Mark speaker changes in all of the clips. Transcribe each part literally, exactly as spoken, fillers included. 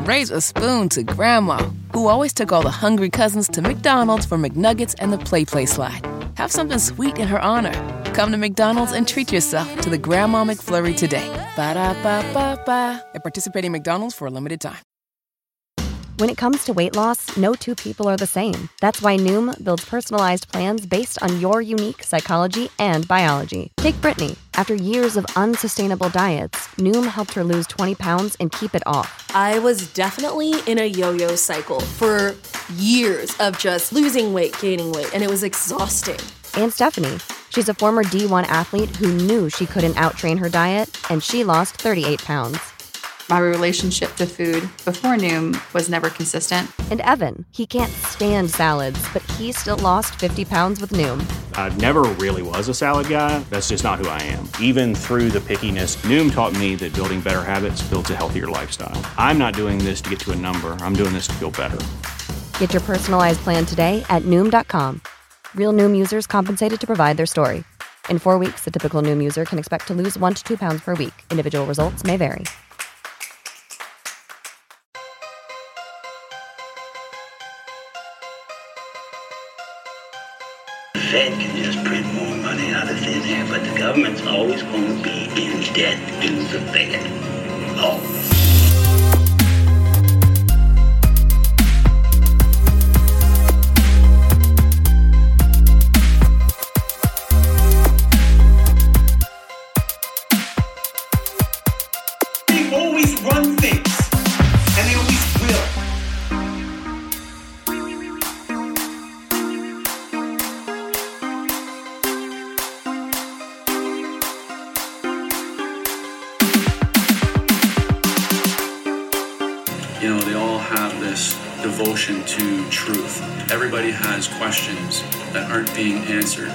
Speaker 1: raise a spoon to Grandma, who always took all the hungry cousins to McDonald's for McNuggets and the Play Play slide. Have something sweet in her honor. Come to McDonald's and treat yourself to the Grandma McFlurry today. Ba-da-ba-ba-ba. At participating McDonald's for a limited time.
Speaker 2: When it comes to weight loss, no two people are the same. That's why Noom builds personalized plans based on your unique psychology and biology. Take Brittany. After years of unsustainable diets, Noom helped her lose twenty pounds and keep it off.
Speaker 3: I was definitely in a yo-yo cycle for years of just losing weight, gaining weight, and it was exhausting.
Speaker 2: And Stephanie. She's a former D one athlete who knew she couldn't out-train her diet, and she lost thirty-eight pounds.
Speaker 4: My relationship to food before Noom was never consistent.
Speaker 2: And Evan, he can't stand salads, but he still lost fifty pounds with Noom.
Speaker 5: I never really was a salad guy. That's just not who I am. Even through the pickiness, Noom taught me that building better habits builds a healthier lifestyle. I'm not doing this to get to a number. I'm doing this to feel better.
Speaker 2: Get your personalized plan today at Noom dot com. Real Noom users compensated to provide their story. In four weeks, the typical Noom user can expect to lose one to two pounds per week. Individual results may vary.
Speaker 6: The Fed can just print more money out of thin air, but the government's always going to be in debt to the Fed. Always.
Speaker 7: They always run things, and they always will.
Speaker 8: You know, they all have this devotion to truth. Everybody has questions that aren't being answered.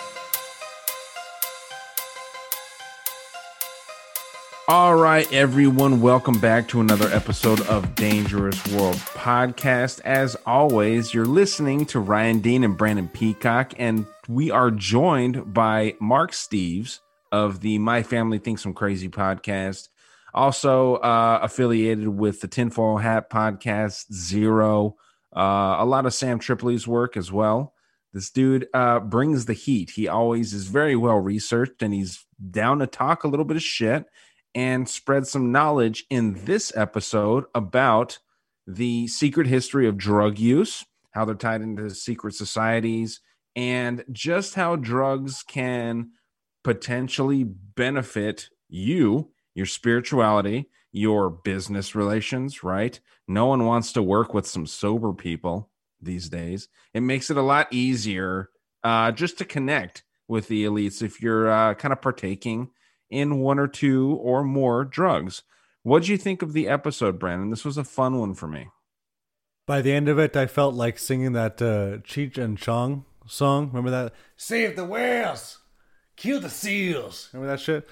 Speaker 9: All right, everyone, welcome back to another episode of Dangerous World Podcast. As always, you're listening to Ryan Dean and Brandon Peacock, and we are joined by Mark Steves of the My Family Thinks I'm Crazy podcast. Also uh, affiliated with the Tinfoil Hat podcast, Zero, uh, a lot of Sam Tripoli's work as well. This dude uh, brings the heat. He always is very well researched, and he's down to talk a little bit of shit and spread some knowledge in this episode about the secret history of drug use, how they're tied into secret societies, and just how drugs can potentially benefit you, your spirituality, your business relations, right? No one wants to work with some sober people these days. It makes it a lot easier uh, just to connect with the elites if you're uh, kind of partaking in one or two or more drugs. What did you think of the episode, Brandon? This was a fun one for me.
Speaker 10: By the end of it, I felt like singing that uh, Cheech and Chong song. Remember that? Save the whales, kill the seals. Remember that shit?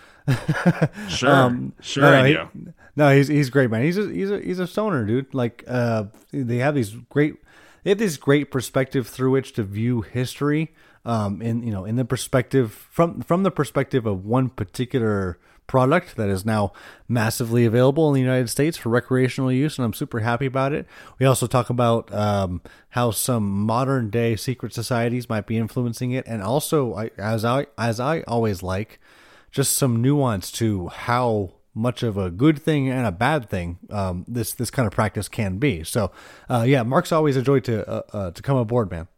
Speaker 9: Sure, um, sure.
Speaker 10: No,
Speaker 9: I
Speaker 10: he,
Speaker 9: do.
Speaker 10: no, he's he's great, man. He's a, he's a he's a stoner, dude. Like, uh, they have these great, they have this great perspective through which to view history. Um, in you know, in the perspective from from the perspective of one particular product that is now massively available in the United States for recreational use, and I'm super happy about it. We also talk about um, how some modern day secret societies might be influencing it, and also, I, as I as I always like, just some nuance to how much of a good thing and a bad thing um, this this kind of practice can be. So, uh, yeah, Mark's always a joy to uh, uh, to come aboard, man.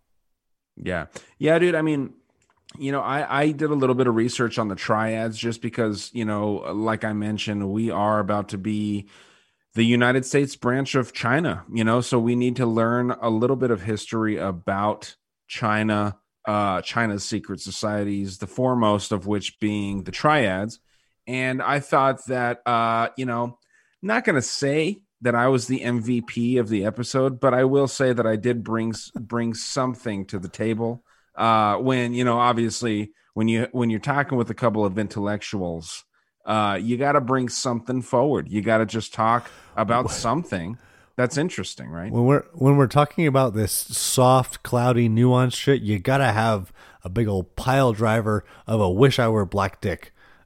Speaker 9: Yeah. Yeah, dude. I mean, you know, I, I did a little bit of research on the triads just because, you know, like I mentioned, we are about to be the United States branch of China, you know, so we need to learn a little bit of history about China, uh, China's secret societies, the foremost of which being the triads. And I thought that, uh, you know, not going to say that I was the M V P of the episode, but I will say that I did bring bring something to the table. Uh, when you know, obviously, when you when you're talking with a couple of intellectuals, uh, you got to bring something forward. You got to just talk about something that's interesting, right?
Speaker 10: When we're when we're talking about this soft, cloudy, nuanced shit, you got to have a big old pile driver of a "wish I were black dick."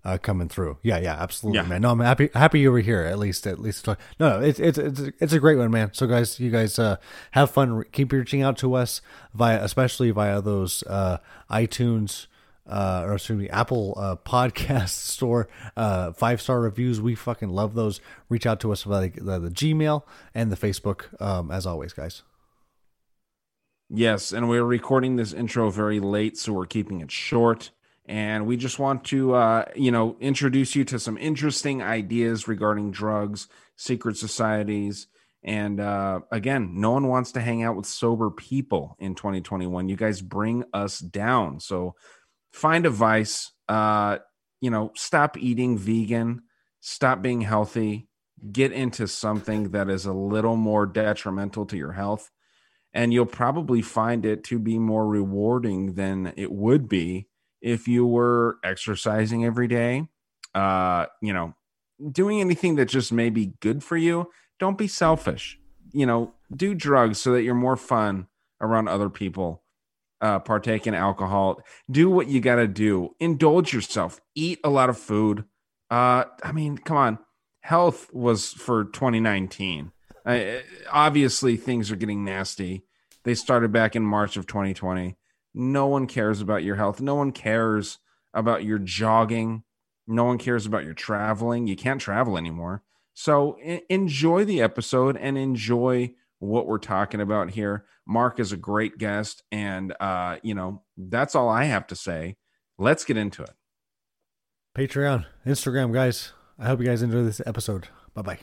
Speaker 10: uh, coming through. Yeah, yeah, absolutely,
Speaker 9: Yeah.
Speaker 10: man. No, I'm happy happy you were here. At least, at least. No, no, it's it's it's it's a great one, man. So, guys, you guys uh, have fun. Keep reaching out to us via, especially via those uh, iTunes. Uh, or excuse me, Apple uh, podcast store, uh, five star reviews. We fucking love those. Reach out to us via the, the, the Gmail and the Facebook, um, as always, guys.
Speaker 9: Yes, and we're recording this intro very late, so we're keeping it short. And we just want to, uh, you know, introduce you to some interesting ideas regarding drugs, secret societies, and uh, again, no one wants to hang out with sober people in twenty twenty-one. You guys bring us down, so. Find a vice, uh, you know, stop eating vegan, stop being healthy, get into something that is a little more detrimental to your health, and you'll probably find it to be more rewarding than it would be if you were exercising every day, uh, you know, doing anything that just may be good for you. Don't be selfish, you know, do drugs so that you're more fun around other people. Uh, partake in alcohol, do what you got to do, indulge yourself, eat a lot of food. Uh, I mean, come on. Health was for twenty nineteen. Uh, obviously, things are getting nasty. They started back in March of twenty twenty. No one cares about your health. No one cares about your jogging. No one cares about your traveling. You can't travel anymore. So I- enjoy the episode and enjoy what we're talking about here. Mark is a great guest, and uh, you know, that's all I have to say. Let's get into it.
Speaker 10: Patreon, Instagram, guys. I hope you guys enjoy this episode. Bye-bye.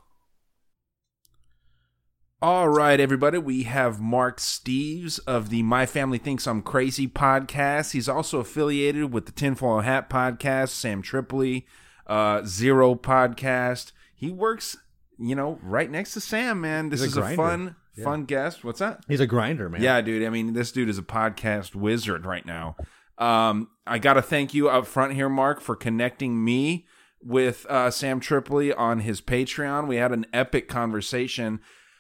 Speaker 9: All right, everybody. We have Mark Steves of the My Family Thinks I'm Crazy podcast. He's also affiliated with the Tinfoil Hat podcast, Sam Tripoli, uh, Zero podcast. He works, you know, right next to Sam, man. This
Speaker 10: He's
Speaker 9: is
Speaker 10: a
Speaker 9: a,
Speaker 10: grinder.
Speaker 9: fun,
Speaker 10: Yeah.
Speaker 9: fun guest. What's that?
Speaker 10: He's a grinder, man.
Speaker 9: Yeah, dude. I mean, this dude is a podcast wizard right now. Um, I got to thank you up front here, Mark, for connecting me with uh, Sam Tripoli on his Patreon. We had an epic conversation.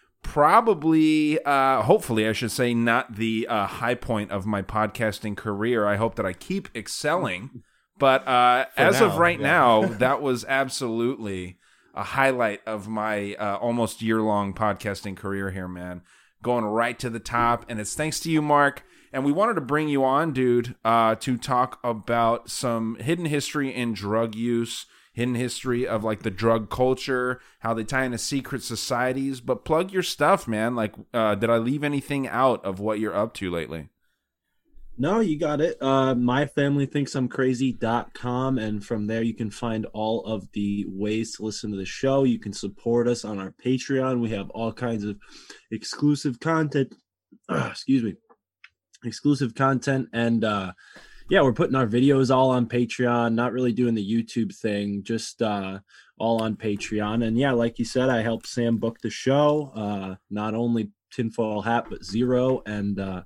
Speaker 9: Probably, uh, hopefully, I should say, not the uh, high point of my podcasting career. I hope that I keep excelling. But uh, as
Speaker 10: now,
Speaker 9: of right
Speaker 10: yeah.
Speaker 9: now, that was absolutely a highlight of my uh, almost year-long podcasting career here, man. Going right to the top. And it's thanks to you, Mark. And we wanted to bring you on, dude, uh, to talk about some hidden history in drug use, hidden history of like the drug culture, how they tie into secret societies. But plug your stuff, man. Like, uh, did I leave anything out of what you're up to lately?
Speaker 11: No, you got it. Uh, my family thinks I'm crazy dot com, and from there you can find all of the ways to listen to the show. You can support us on our Patreon. We have all kinds of exclusive content. Uh, excuse me. Exclusive content. And uh, yeah, we're putting our videos all on Patreon, not really doing the YouTube thing, just uh, all on Patreon. And yeah, like you said, I helped Sam book the show. Uh, not only Tinfoil Hat, but Zero and uh,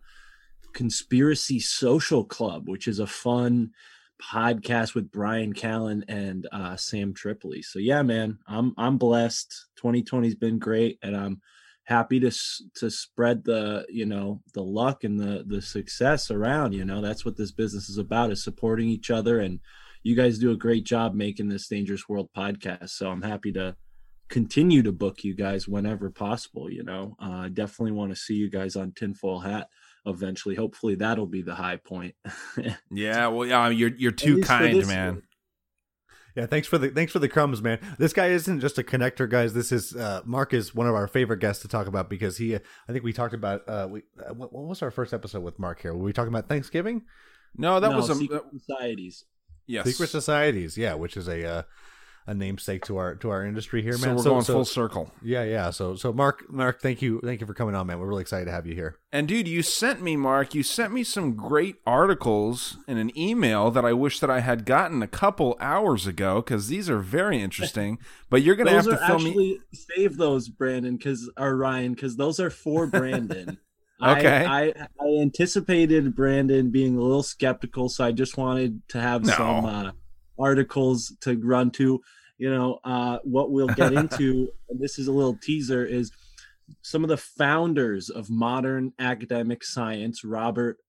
Speaker 11: Conspiracy Social Club, which is a fun podcast with Brian Callen and uh, Sam Tripoli. So yeah, man, I'm I'm blessed. twenty twenty's been great, and I'm happy to to spread the you know the luck and the the success around. You know, that's what this business is about, is supporting each other. And you guys do a great job making this Dangerous World podcast. So I'm happy to continue to book you guys whenever possible. You know, uh, I definitely want to see you guys on Tinfoil Hat eventually. Hopefully that'll be the high point.
Speaker 9: Yeah, well, yeah, you're you're too kind, man.
Speaker 11: Year.
Speaker 10: Yeah, thanks for the thanks for the crumbs, man. This guy isn't just a connector, guys. This is uh, Mark is one of our favorite guests to talk about, because he, I think we talked about uh, we uh, what, what was our first episode with Mark here? Were we talking about Thanksgiving?
Speaker 9: No, that
Speaker 11: no,
Speaker 9: was a
Speaker 11: secret societies.
Speaker 9: Yes,
Speaker 10: Secret societies. Yeah, which is a uh, a namesake to our to our industry here, man.
Speaker 9: So we're
Speaker 10: so,
Speaker 9: going
Speaker 10: so,
Speaker 9: full circle.
Speaker 10: Yeah, yeah. So so Mark, Mark, thank you, thank you for coming on, man. We're really excited to have you here.
Speaker 9: And dude, you sent me, Mark, you sent me some great articles in an email that I wish that I had gotten a couple hours ago, because these are very interesting. But you're gonna
Speaker 11: those
Speaker 9: have to
Speaker 11: are
Speaker 9: film
Speaker 11: actually,
Speaker 9: me.
Speaker 11: Save those, Brandon, because or Ryan, because those are for Brandon.
Speaker 9: Okay.
Speaker 11: I, I I anticipated Brandon being a little skeptical, so I just wanted to have
Speaker 9: No.
Speaker 11: some uh, articles to run to. You know, uh, what we'll get into, and this is a little teaser, is some of the founders of modern academic science: Robert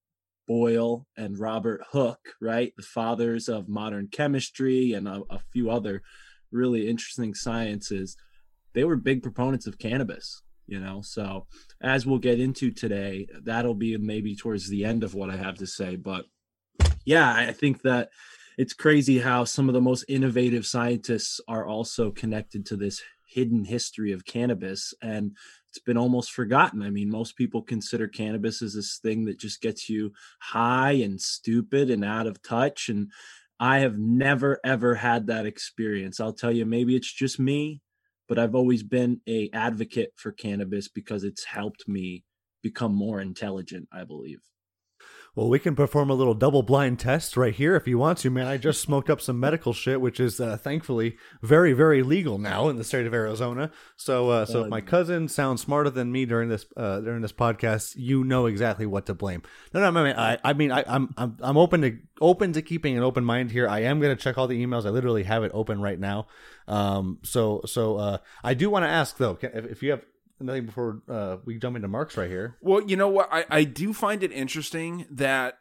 Speaker 11: Boyle and Robert Hooke, right? The fathers of modern chemistry and a, a few other really interesting sciences. They were big proponents of cannabis, you know? So as we'll get into today, that'll be maybe towards the end of what I have to say. But yeah, I think that it's crazy how some of the most innovative scientists are also connected to this hidden history of cannabis, and it's been almost forgotten. I mean, most people consider cannabis as this thing that just gets you high and stupid and out of touch, and I have never ever had that experience. I'll tell you, maybe it's just me, but I've always been a advocate for cannabis because it's helped me become more intelligent, I believe.
Speaker 10: Well, we can perform a little double blind test right here if you want to, man. I just smoked up some medical shit, which is uh, thankfully very, very legal now in the state of Arizona. So, uh, so if my cousin sounds smarter than me during this uh, during this podcast, you know exactly what to blame. No, no, I mean, I, I mean, I, I'm, I'm, I'm open to open to keeping an open mind here. I am going to check all the emails. I literally have it open right now. Um, so, so uh, I do want to ask though, if, if you have. Nothing before uh, we jump into Mark's right here.
Speaker 9: Well, you know what? I, I do find it interesting that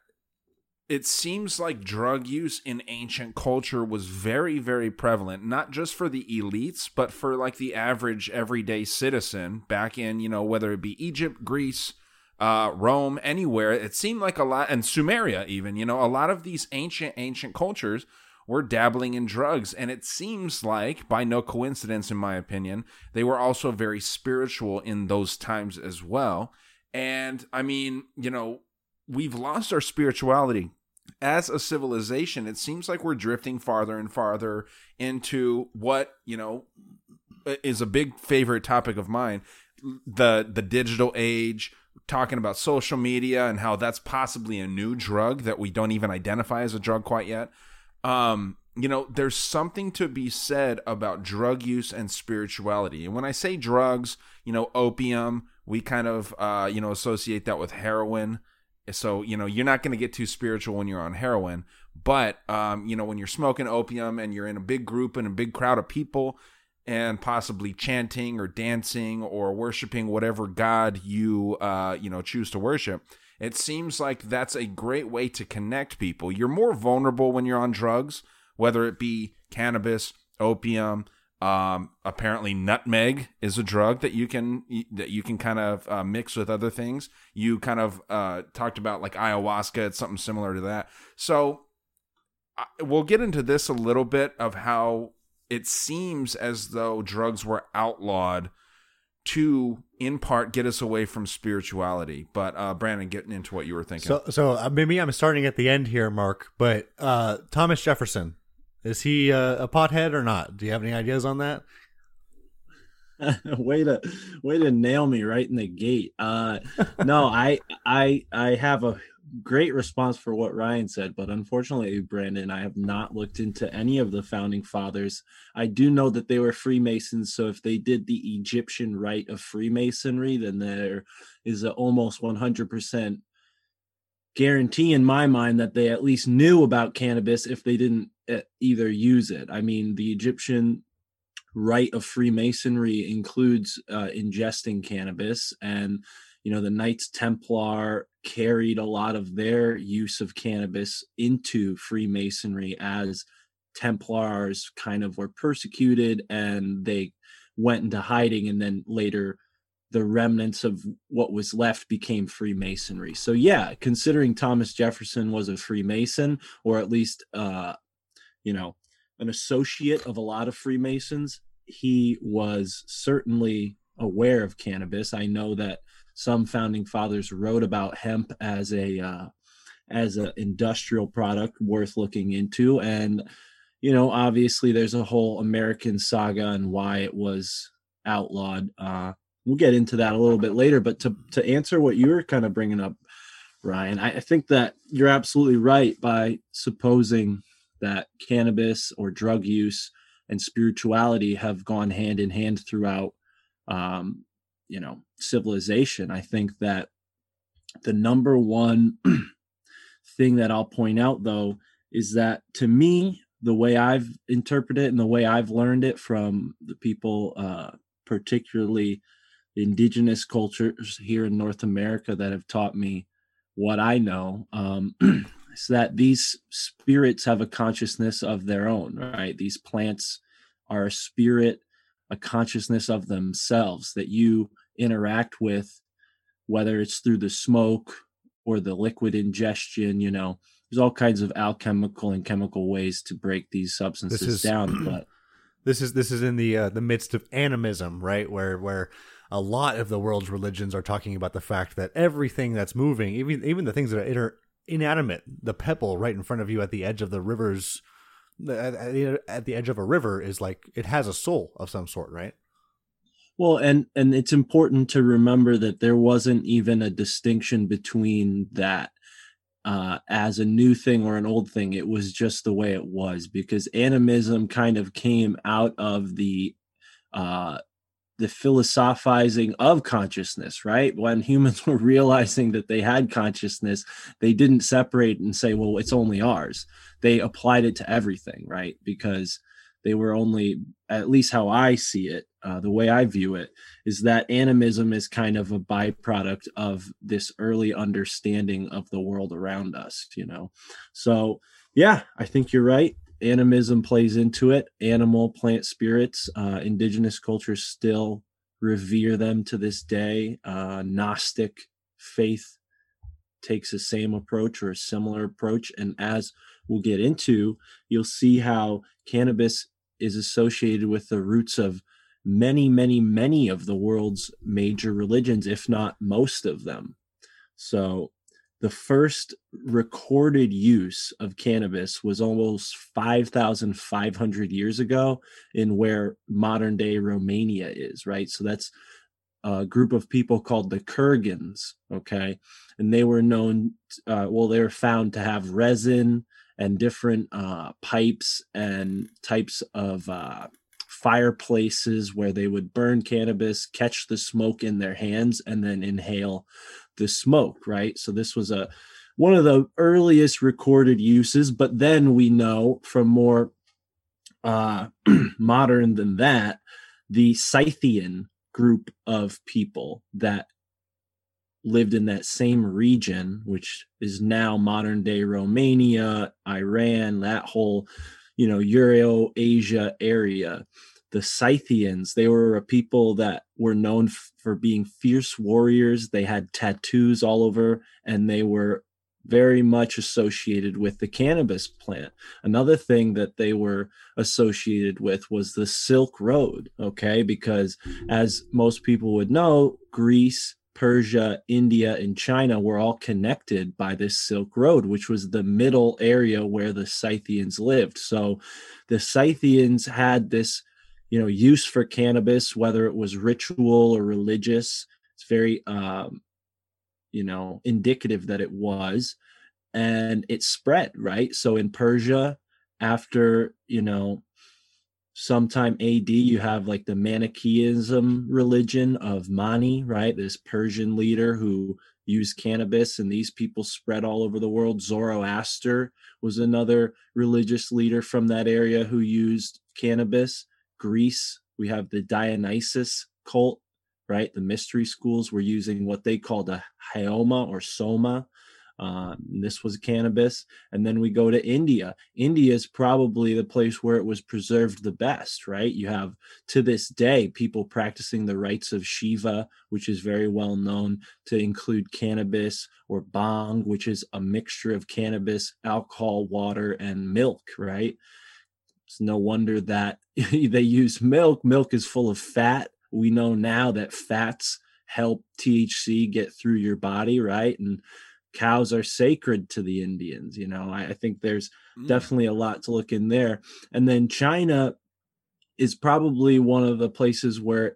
Speaker 9: it seems like drug use in ancient culture was very, very prevalent, not just for the elites, but for like the average everyday citizen back in, you know, whether it be Egypt, Greece, uh, Rome, anywhere. It seemed like a lot, and Sumeria even, you know, a lot of these ancient, ancient cultures were dabbling in drugs, and it seems like, by no coincidence in my opinion, they were also very spiritual in those times as well. And I mean, you know, we've lost our spirituality as a civilization. It seems like we're drifting farther and farther into what, you know, is a big favorite topic of mine, the the digital age, talking about social media and how that's possibly a new drug that we don't even identify as a drug quite yet. Um, you know, there's something to be said about drug use and spirituality. And when I say drugs, you know, opium, we kind of, uh, you know, associate that with heroin. So, you know, you're not going to get too spiritual when you're on heroin. But, um, you know, when you're smoking opium and you're in a big group and a big crowd of people and possibly chanting or dancing or worshiping whatever God you, uh, you know, choose to worship, it seems like that's a great way to connect people. You're more vulnerable when you're on drugs, whether it be cannabis, opium. Um, apparently, nutmeg is a drug that you can that you can kind of uh, mix with other things. You kind of uh, talked about like ayahuasca. It's something similar to that. So I, we'll get into this a little bit of how it seems as though drugs were outlawed to, in part, get us away from spirituality. But uh, Brandon, getting into what you were thinking.
Speaker 10: So, so uh, maybe I'm starting at the end here, Mark. But uh, Thomas Jefferson, is he uh, a pothead or not? Do you have any ideas on that?
Speaker 11: way to way to nail me right in the gate. Uh, no, I I I have a great response for what Ryan said, but unfortunately, Brandon, I have not looked into any of the founding fathers. I do know that they were Freemasons, so if they did the Egyptian rite of Freemasonry, then there is a almost one hundred percent guarantee in my mind that they at least knew about cannabis if they didn't either use it. I mean, the Egyptian rite of Freemasonry includes uh, ingesting cannabis, and you know, the Knights Templar carried a lot of their use of cannabis into Freemasonry as Templars kind of were persecuted and they went into hiding, and then later the remnants of what was left became Freemasonry. So yeah, considering Thomas Jefferson was a Freemason, or at least uh, you know, an associate of a lot of Freemasons, he was certainly aware of cannabis. I know that some founding fathers wrote about hemp as a uh, as an industrial product worth looking into, and you know, obviously, there's a whole American saga on why it was outlawed. Uh, we'll get into that a little bit later. But to to answer what you were kind of bringing up, Ryan, I, I think that you're absolutely right by supposing that cannabis or drug use and spirituality have gone hand in hand throughout. Um, you know, civilization. I think that the number one thing that I'll point out, though, is that to me, the way I've interpreted it and the way I've learned it from the people, uh, particularly the indigenous cultures here in North America that have taught me what I know, um, is that these spirits have a consciousness of their own, right? These plants are a spirit, a consciousness of themselves that you interact with, whether it's through the smoke or the liquid ingestion. You know, there's all kinds of alchemical and chemical ways to break these substances
Speaker 10: This is-
Speaker 11: down. But
Speaker 10: This is this is in the uh, the midst of animism, right? Where where a lot of the world's religions are talking about the fact that everything that's moving, even even the things that are inter- inanimate, the pebble right in front of you at the edge of the rivers, at, at the edge of a river, is like it has a soul of some sort, right?
Speaker 11: Well, and and it's important to remember that there wasn't even a distinction between that uh, as a new thing or an old thing. It was just the way it was, because animism kind of came out of the uh, the philosophizing of consciousness, right? When humans were realizing that they had consciousness, they didn't separate and say, well, it's only ours. They applied it to everything, right? Because they were only, at least how I see it, uh, the way I view it, is that animism is kind of a byproduct of this early understanding of the world around us, you know? So, yeah, I think you're right. Animism plays into it. Animal, plant spirits, uh, indigenous cultures still revere them to this day. Uh, Gnostic faith takes the same approach or a similar approach. And as we'll get into, you'll see how cannabis is associated with the roots of many, many, many of the world's major religions, if not most of them. So the first recorded use of cannabis was almost five thousand five hundred years ago in where modern day Romania is, right? So that's a group of people called the Kurgans, okay? And they were known, uh, well, they were found to have resin and different uh, pipes and types of uh, fireplaces where they would burn cannabis, catch the smoke in their hands, and then inhale the smoke, right? So this was a one of the earliest recorded uses, but then we know from more uh, modern than that, the Scythian group of people that lived in that same region, which is now modern day Romania, Iran, that whole, you know, Euro-Asia area. The Scythians, they were a people that were known f- for being fierce warriors. They had tattoos all over, and they were very much associated with the cannabis plant. Another thing that they were associated with was the Silk Road, okay? Because as most people would know, Greece, Persia, India, and China were all connected by this Silk Road, which was the middle area where the Scythians lived. So the Scythians had this, you know, use for cannabis, whether it was ritual or religious. It's very, um, you know, indicative that it was, and it spread, right? So in Persia, after, you know, sometime A D, you have like the Manichaeism religion of Mani, right? This Persian leader who used cannabis, and these people spread all over the world. Zoroaster was another religious leader from that area who used cannabis. Greece, we have the Dionysus cult, right? The mystery schools were using what they called a hyoma or soma. Uh, this was cannabis. And then we go to India. India is probably the place where it was preserved the best, right? You have, to this day, people practicing the rites of Shiva, which is very well known to include cannabis, or bhang, which is a mixture of cannabis, alcohol, water, and milk, right? It's no wonder that they use milk. Milk is full of fat. We know now that fats help T H C get through your body, right? And cows are sacred to the Indians. You know, I, I think there's mm. definitely a lot to look in there. And then China is probably one of the places where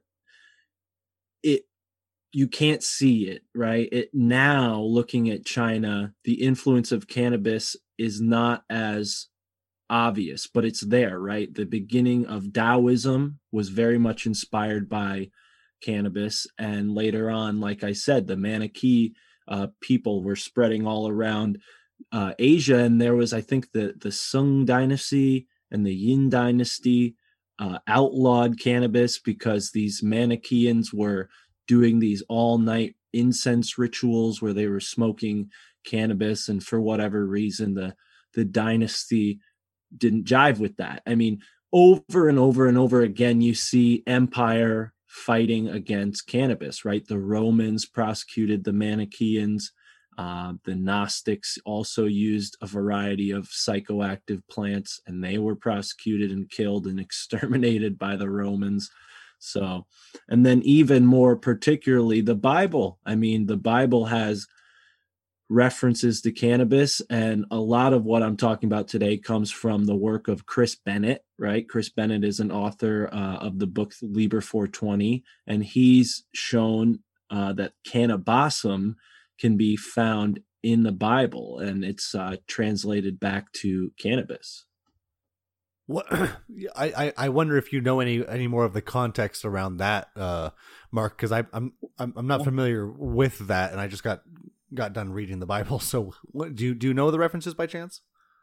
Speaker 11: it, you can't see it, right? It now, looking at China, the influence of cannabis is not as obvious, but it's there, right? The beginning of Taoism was very much inspired by cannabis. And later on, like I said, the Manichae uh, people were spreading all around uh, Asia. And there was, I think, the, the Sung dynasty and the Yin dynasty uh, outlawed cannabis because these Manichaeans were doing these all-night incense rituals where they were smoking cannabis, and for whatever reason, the the dynasty didn't jive with that. I mean, over and over and over again, you see empire fighting against cannabis, right? The Romans prosecuted the Manichaeans. Uh, the Gnostics also used a variety of psychoactive plants, and they were prosecuted and killed and exterminated by the Romans. So, and then even more particularly, the Bible. I mean, the Bible has references to cannabis, and a lot of what I'm talking about today comes from the work of Chris Bennett, right? Chris Bennett is an author uh, of the book Liber four twenty, and he's shown uh, that cannabisum can be found in the Bible, and it's uh, translated back to cannabis.
Speaker 10: What I, I wonder if you know any any more of the context around that, uh, Mark, because I'm I'm I'm not familiar with that, and I just got got done reading the Bible. So, what, do you do you know the references by chance?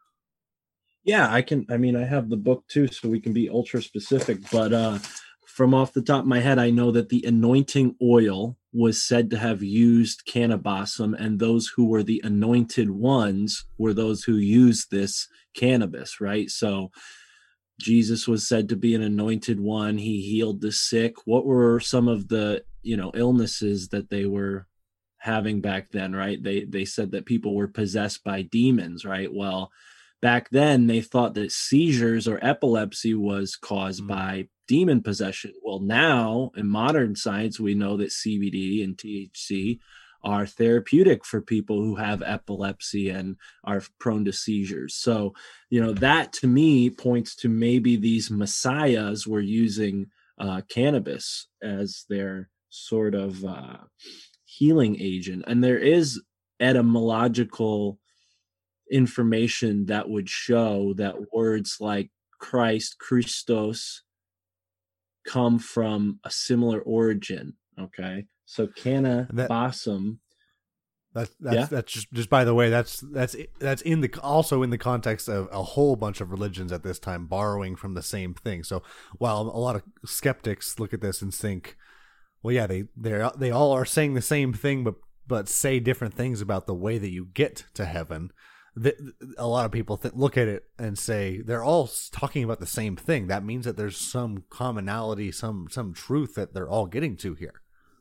Speaker 11: Yeah, I can. I mean, I have the book too, so we can be ultra specific. But uh, from off the top of my head, I know that the anointing oil was said to have used cannabisum, and those who were the anointed ones were those who used this cannabis, right? So Jesus was said to be an anointed one. He healed the sick. What were some of the, you know, illnesses that they were having back then, right? They they said that people were possessed by demons, right? Well, back then they thought that seizures or epilepsy was caused mm-hmm. by demon possession. Well, now in modern science, we know that C B D and T H C are therapeutic for people who have epilepsy and are prone to seizures. So, you know, that to me points to maybe these messiahs were using uh, cannabis as their sort of uh, healing agent. And there is etymological information that would show that words like Christ, Christos, come from a similar origin. Okay. So cannabisum.
Speaker 10: That, that's
Speaker 11: yeah?
Speaker 10: that's just just by the way, that's that's that's in the also in the context of a whole bunch of religions at this time borrowing from the same thing. So while a lot of skeptics look at this and think, well, yeah, they they they all are saying the same thing, but but say different things about the way that you get to heaven. The, a lot of people th- look at it and say they're all talking about the same thing. That means that there's some commonality, some some truth that they're all getting to here.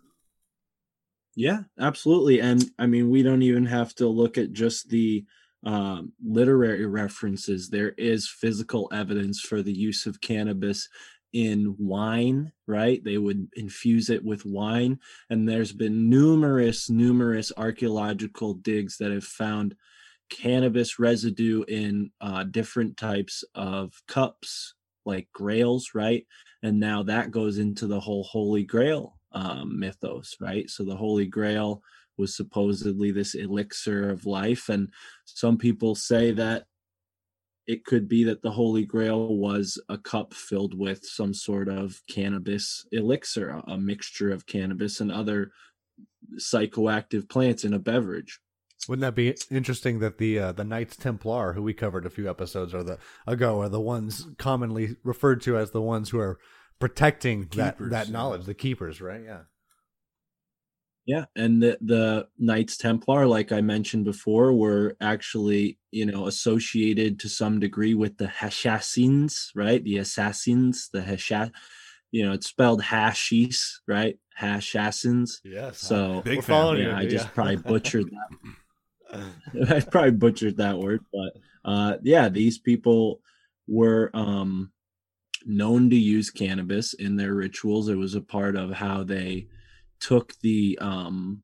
Speaker 11: Yeah, absolutely. And I mean, we don't even have to look at just the um, literary references. There is physical evidence for the use of cannabis in wine, right? They would infuse it with wine. And there's been numerous, numerous archaeological digs that have found cannabis residue in uh, different types of cups, like grails, right? And now that goes into the whole Holy Grail um, mythos, right? So the Holy Grail was supposedly this elixir of life. And some people say that it could be that the Holy Grail was a cup filled with some sort of cannabis elixir, a, a mixture of cannabis and other psychoactive plants in a beverage.
Speaker 10: Wouldn't that be interesting that the uh, the Knights Templar, who we covered a few episodes or the ago, are the ones commonly referred to as the ones who are protecting keepers, that that knowledge, the keepers, right? Yeah.
Speaker 11: Yeah, and the the Knights Templar, like I mentioned before, were actually, you know, associated to some degree with the Hashasins, right? The assassins, the Hashash, you know, it's spelled hashish, right? Hashasins.
Speaker 10: Yes.
Speaker 11: So
Speaker 10: big
Speaker 11: fan. Yeah, I just yeah. probably butchered that. I probably butchered that word, but uh, yeah, these people were um, known to use cannabis in their rituals. It was a part of how they took the um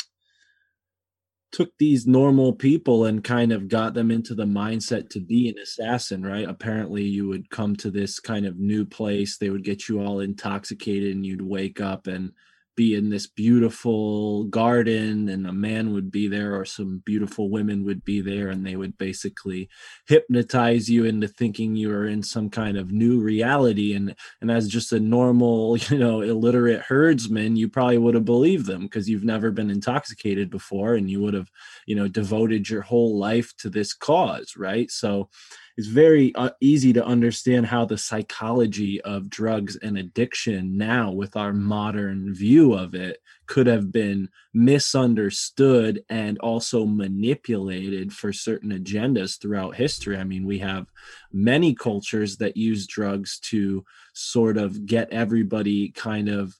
Speaker 11: took these normal people and kind of got them into the mindset to be an assassin, right? Apparently you would come to this kind of new place, they would get you all intoxicated, and you'd wake up and be in this beautiful garden, and a man would be there or some beautiful women would be there, and they would basically hypnotize you into thinking you were in some kind of new reality. And and as just a normal, you know, illiterate herdsman, you probably would have believed them because you've never been intoxicated before, and you would have, you know, devoted your whole life to this cause, right? So it's very uh, easy to understand how the psychology of drugs and addiction now, with our modern view of it, could have been misunderstood and also manipulated for certain agendas throughout history. I mean, we have many cultures that use drugs to sort of get everybody kind of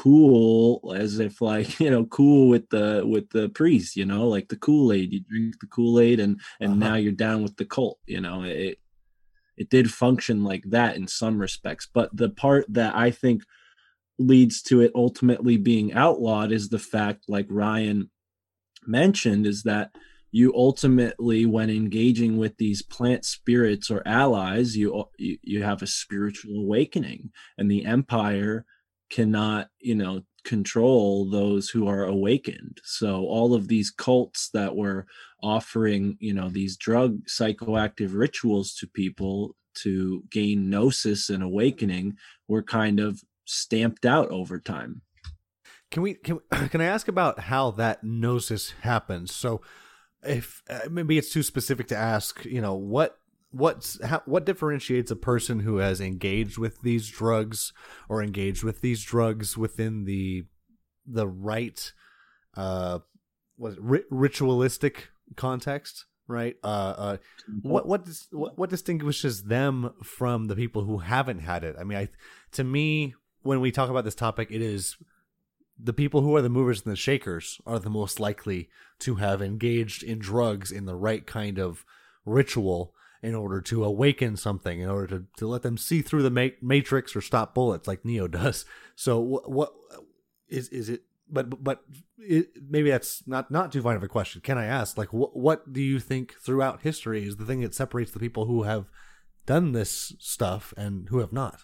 Speaker 11: cool, as if like, you know, cool with the with the priest, you know, like the Kool-Aid. You drink the Kool-Aid and and uh-huh. now you're down with the cult. You know, it it did function like that in some respects. But the part that I think leads to it ultimately being outlawed is the fact, like Ryan mentioned, is that you ultimately, when engaging with these plant spirits or allies, you you, you have a spiritual awakening, and the empire cannot, you know, control those who are awakened. So all of these cults that were offering, you know, these drug psychoactive rituals to people to gain gnosis and awakening were kind of stamped out over time.
Speaker 10: Can we can, can I ask about how that gnosis happens? So if uh, maybe it's too specific to ask, you know, what What's how, what differentiates a person who has engaged with these drugs or engaged with these drugs within the the right uh what ri- ritualistic context, right? Uh, uh what what, dis- what what distinguishes them from the people who haven't had it? I mean, I to me, when we talk about this topic, it is the people who are the movers and the shakers are the most likely to have engaged in drugs in the right kind of ritual, in order to awaken something, in order to, to let them see through the ma- matrix or stop bullets like Neo does. So what, what is, is it, but, but it, maybe that's not, not too fine of a question. Can I ask, like, what, what do you think throughout history is the thing that separates the people who have done this stuff and who have not?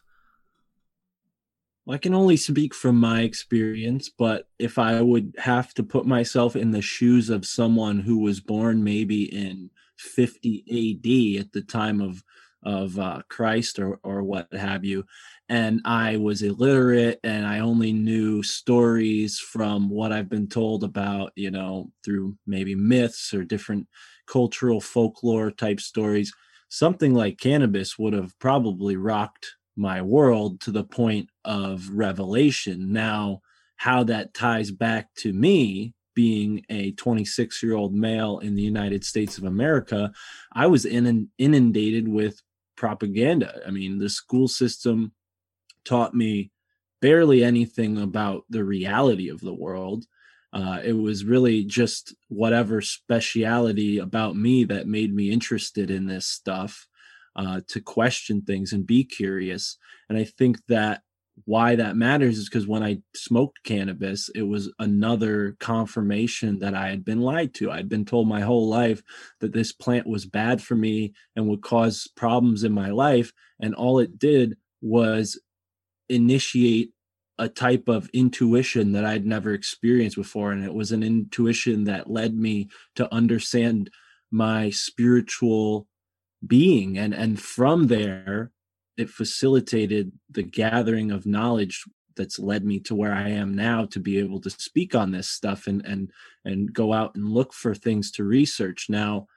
Speaker 11: Well, I can only speak from my experience, but if I would have to put myself in the shoes of someone who was born maybe in fifty A D at the time of of uh, Christ or or what have you, and I was illiterate and I only knew stories from what I've been told about, you know, through maybe myths or different cultural folklore type stories, something like cannabis would have probably rocked my world to the point of revelation. Now, how that ties back to me being a twenty-six-year-old male in the United States of America, I was inundated with propaganda. I mean, the school system taught me barely anything about the reality of the world. Uh, it was really just whatever speciality about me that made me interested in this stuff, uh, to question things and be curious. And I think that why that matters is because when I smoked cannabis, it was another confirmation that I had been lied to. I'd been told my whole life that this plant was bad for me and would cause problems in my life. And all it did was initiate a type of intuition that I'd never experienced before. And it was an intuition that led me to understand my spiritual being. And, and from there, it facilitated the gathering of knowledge that's led me to where I am now, to be able to speak on this stuff and and and go out and look for things to research. Now,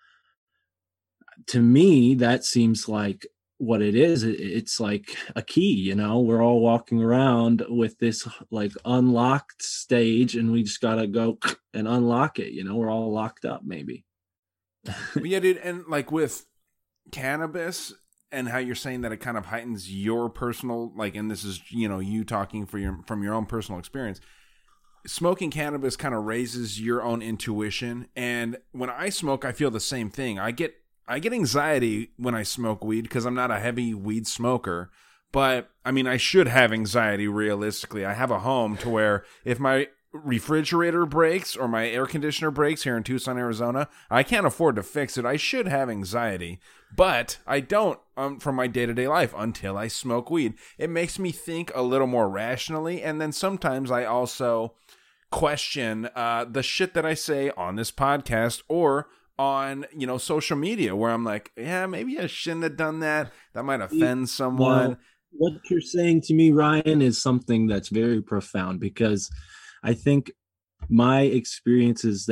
Speaker 11: to me, that seems like what it is. It's like a key, you know, we're all walking around with this like unlocked stage and we just got to go and unlock it. You know, we're all locked up maybe.
Speaker 9: Yeah, dude. And like with cannabis, and how you're saying that it kind of heightens your personal, like, and this is, you know, you talking for your from your own personal experience. Smoking cannabis kind of raises your own intuition, and when I smoke, I feel the same thing. I get I get anxiety when I smoke weed because I'm not a heavy weed smoker. But I mean, I should have anxiety realistically. I have a home to where if my refrigerator breaks or my air conditioner breaks here in Tucson, Arizona, I can't afford to fix it. I should have anxiety, but I don't um, from my day-to-day life until I smoke weed. It makes me think a little more rationally, and then sometimes I also question uh, the shit that I say on this podcast or on, you know, social media, where I'm like, yeah, maybe I shouldn't have done that. That might offend someone.
Speaker 11: Well, what you're saying to me, Ryan, is something that's very profound, because I think my experience is that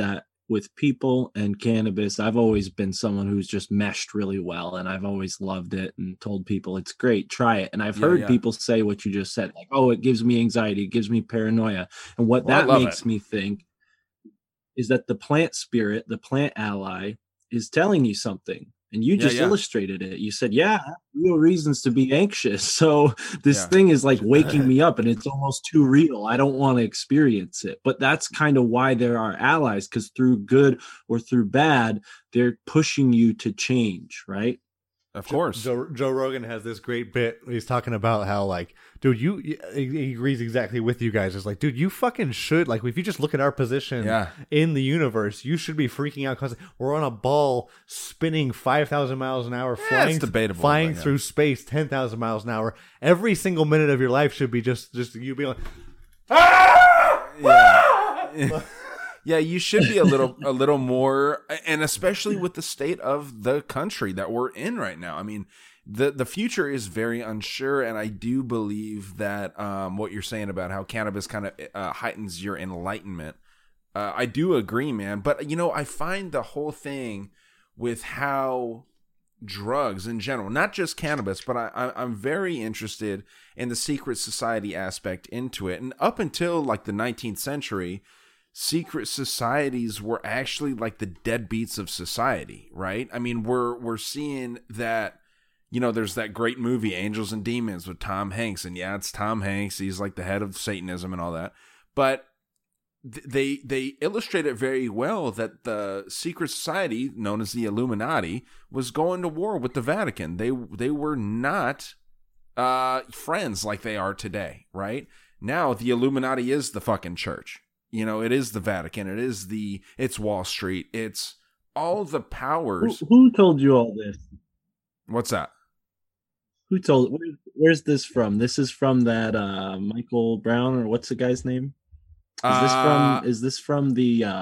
Speaker 11: with people and cannabis, I've always been someone who's just meshed really well, and I've always loved it and told people it's great, try it. And I've
Speaker 9: Yeah,
Speaker 11: heard
Speaker 9: yeah.
Speaker 11: people say what you just said, like, oh, it gives me anxiety, it gives me paranoia. And what
Speaker 9: Well, I
Speaker 11: that
Speaker 9: love
Speaker 11: makes
Speaker 9: it.
Speaker 11: me think is that the plant spirit, the plant ally, is telling you something. And you
Speaker 9: Yeah,
Speaker 11: just
Speaker 9: yeah.
Speaker 11: illustrated it. You said, yeah, I have real reasons to be anxious. So this
Speaker 9: Yeah.
Speaker 11: thing is like waking me up, and it's almost too real. I don't want to experience it. But that's kind of why there are allies, because through good or through bad, they're pushing you to change, right?
Speaker 9: Of course.
Speaker 10: Joe, Joe Rogan has this great bit. He's talking about how, like, dude, you, he agrees exactly with you guys. It's like, dude, you fucking should, like, if you just look at our position
Speaker 9: Yeah.
Speaker 10: in the universe, you should be freaking out because we're on a ball spinning five thousand miles an hour,
Speaker 9: Yeah,
Speaker 10: flying,
Speaker 9: it's debatable,
Speaker 10: flying
Speaker 9: but yeah.
Speaker 10: through space ten thousand miles an hour. Every single minute of your life should be just, just you being like,
Speaker 9: Yeah. Yeah, you should be a little a little more, and especially with the state of the country that we're in right now. I mean, the the future is very unsure, and I do believe that um, what you're saying about how cannabis kind of uh, heightens your enlightenment, uh, I do agree, man. But, you know, I find the whole thing with how drugs in general, not just cannabis, but I, I, I'm very interested in the secret society aspect into it. And up until like the nineteenth century, secret societies were actually like the deadbeats of society, right? I mean, we're we're seeing that, you know, there's that great movie Angels and Demons with Tom Hanks, and yeah, it's Tom Hanks. He's like the head of Satanism and all that. But th- they they illustrate it very well that the secret society known as the Illuminati was going to war with the Vatican. They they were not uh, friends like they are today, right? Now the Illuminati is the fucking church. You know, it is the Vatican. It is the, it's Wall Street. It's all the powers.
Speaker 11: Who, who told you all this?
Speaker 9: What's that?
Speaker 11: Who told, where, where's this from? This is from that uh, Michael Brown, or what's the guy's name? Is this
Speaker 9: Uh,
Speaker 11: from, is this from the, uh,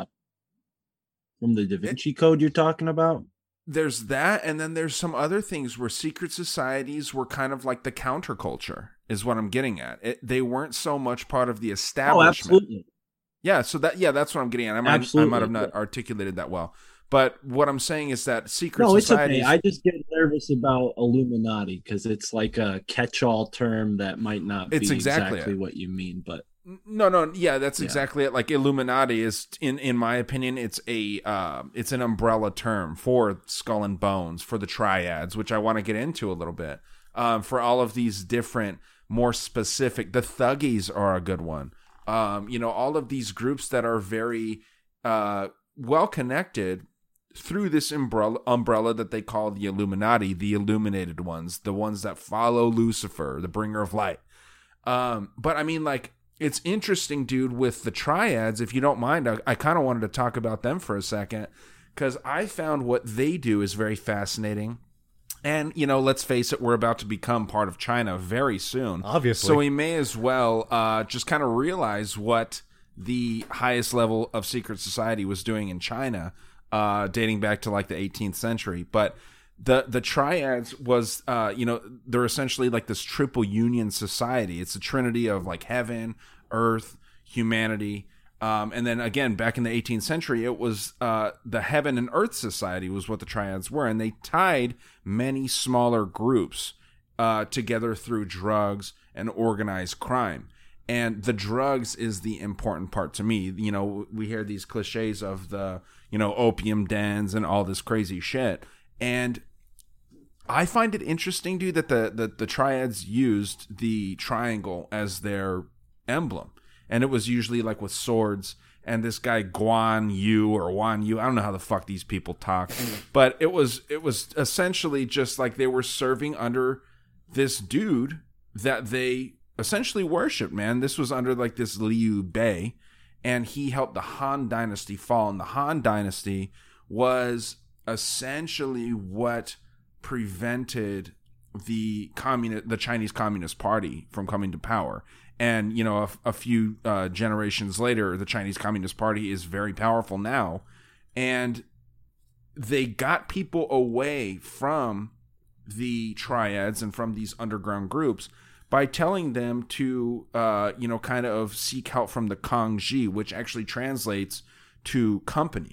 Speaker 11: from the Da Vinci Code you're talking about?
Speaker 9: There's that, and then there's some other things where secret societies were kind of like the counterculture, is what I'm getting at. It, they weren't so much part of the
Speaker 11: Oh,
Speaker 9: establishment.
Speaker 11: absolutely.
Speaker 9: Yeah, so that yeah, that's what I'm getting at. I might, I
Speaker 11: Absolutely.
Speaker 9: might have not articulated that well. But what I'm saying is that secret
Speaker 11: No, it's
Speaker 9: societies...
Speaker 11: okay. I just get nervous about Illuminati because it's like a catch-all term that might not
Speaker 9: It's
Speaker 11: be
Speaker 9: exactly
Speaker 11: exactly
Speaker 9: it.
Speaker 11: what you mean, but
Speaker 9: No, no, yeah, that's
Speaker 11: Yeah.
Speaker 9: exactly it. Like Illuminati is, in in my opinion, it's a uh, it's an umbrella term for Skull and Bones, for the triads, which I want to get into a little bit. Um, for all of these different, more specific, the Thuggies are a good one. Um, you know, all of these groups that are very uh, well connected through this umbrella umbrella that they call the Illuminati, the illuminated ones, the ones that follow Lucifer, the bringer of light. Um, but I mean, like, it's interesting, dude, with the triads, if you don't mind, I, I kind of wanted to talk about them for a second, because I found what they do is very fascinating. And, you know, let's face it, we're about to become part of China very soon.
Speaker 10: Obviously.
Speaker 9: So we may as well uh, just kind of realize what the highest level of secret society was doing in China, uh, dating back to like the eighteenth century. But the the triads was, uh, you know, they're essentially like this triple union society. It's a trinity of like heaven, earth, humanity. Um, and then again, back in the eighteenth century, it was uh, the Heaven and Earth Society was what the triads were. And they tied many smaller groups uh, together through drugs and organized crime. And the drugs is the important part to me. You know, we hear these cliches of the, you know, opium dens and all this crazy shit. And I find it interesting, dude, that the, the, the triads used the triangle as their emblem. And it was usually like with swords. And this guy Guan Yu or Wan Yu, I don't know how the fuck these people talk, but it was it was essentially just like they were serving under this dude that they essentially worshipped, man. This was under like this Liu Bei, and he helped the Han Dynasty fall. And the Han Dynasty was essentially what prevented the communist, the Chinese Communist Party from coming to power. And, you know, a, a few uh, generations later, the Chinese Communist Party is very powerful now. And they got people away from the triads and from these underground groups by telling them to, uh, you know, kind of seek help from the Kangxi, which actually translates to company.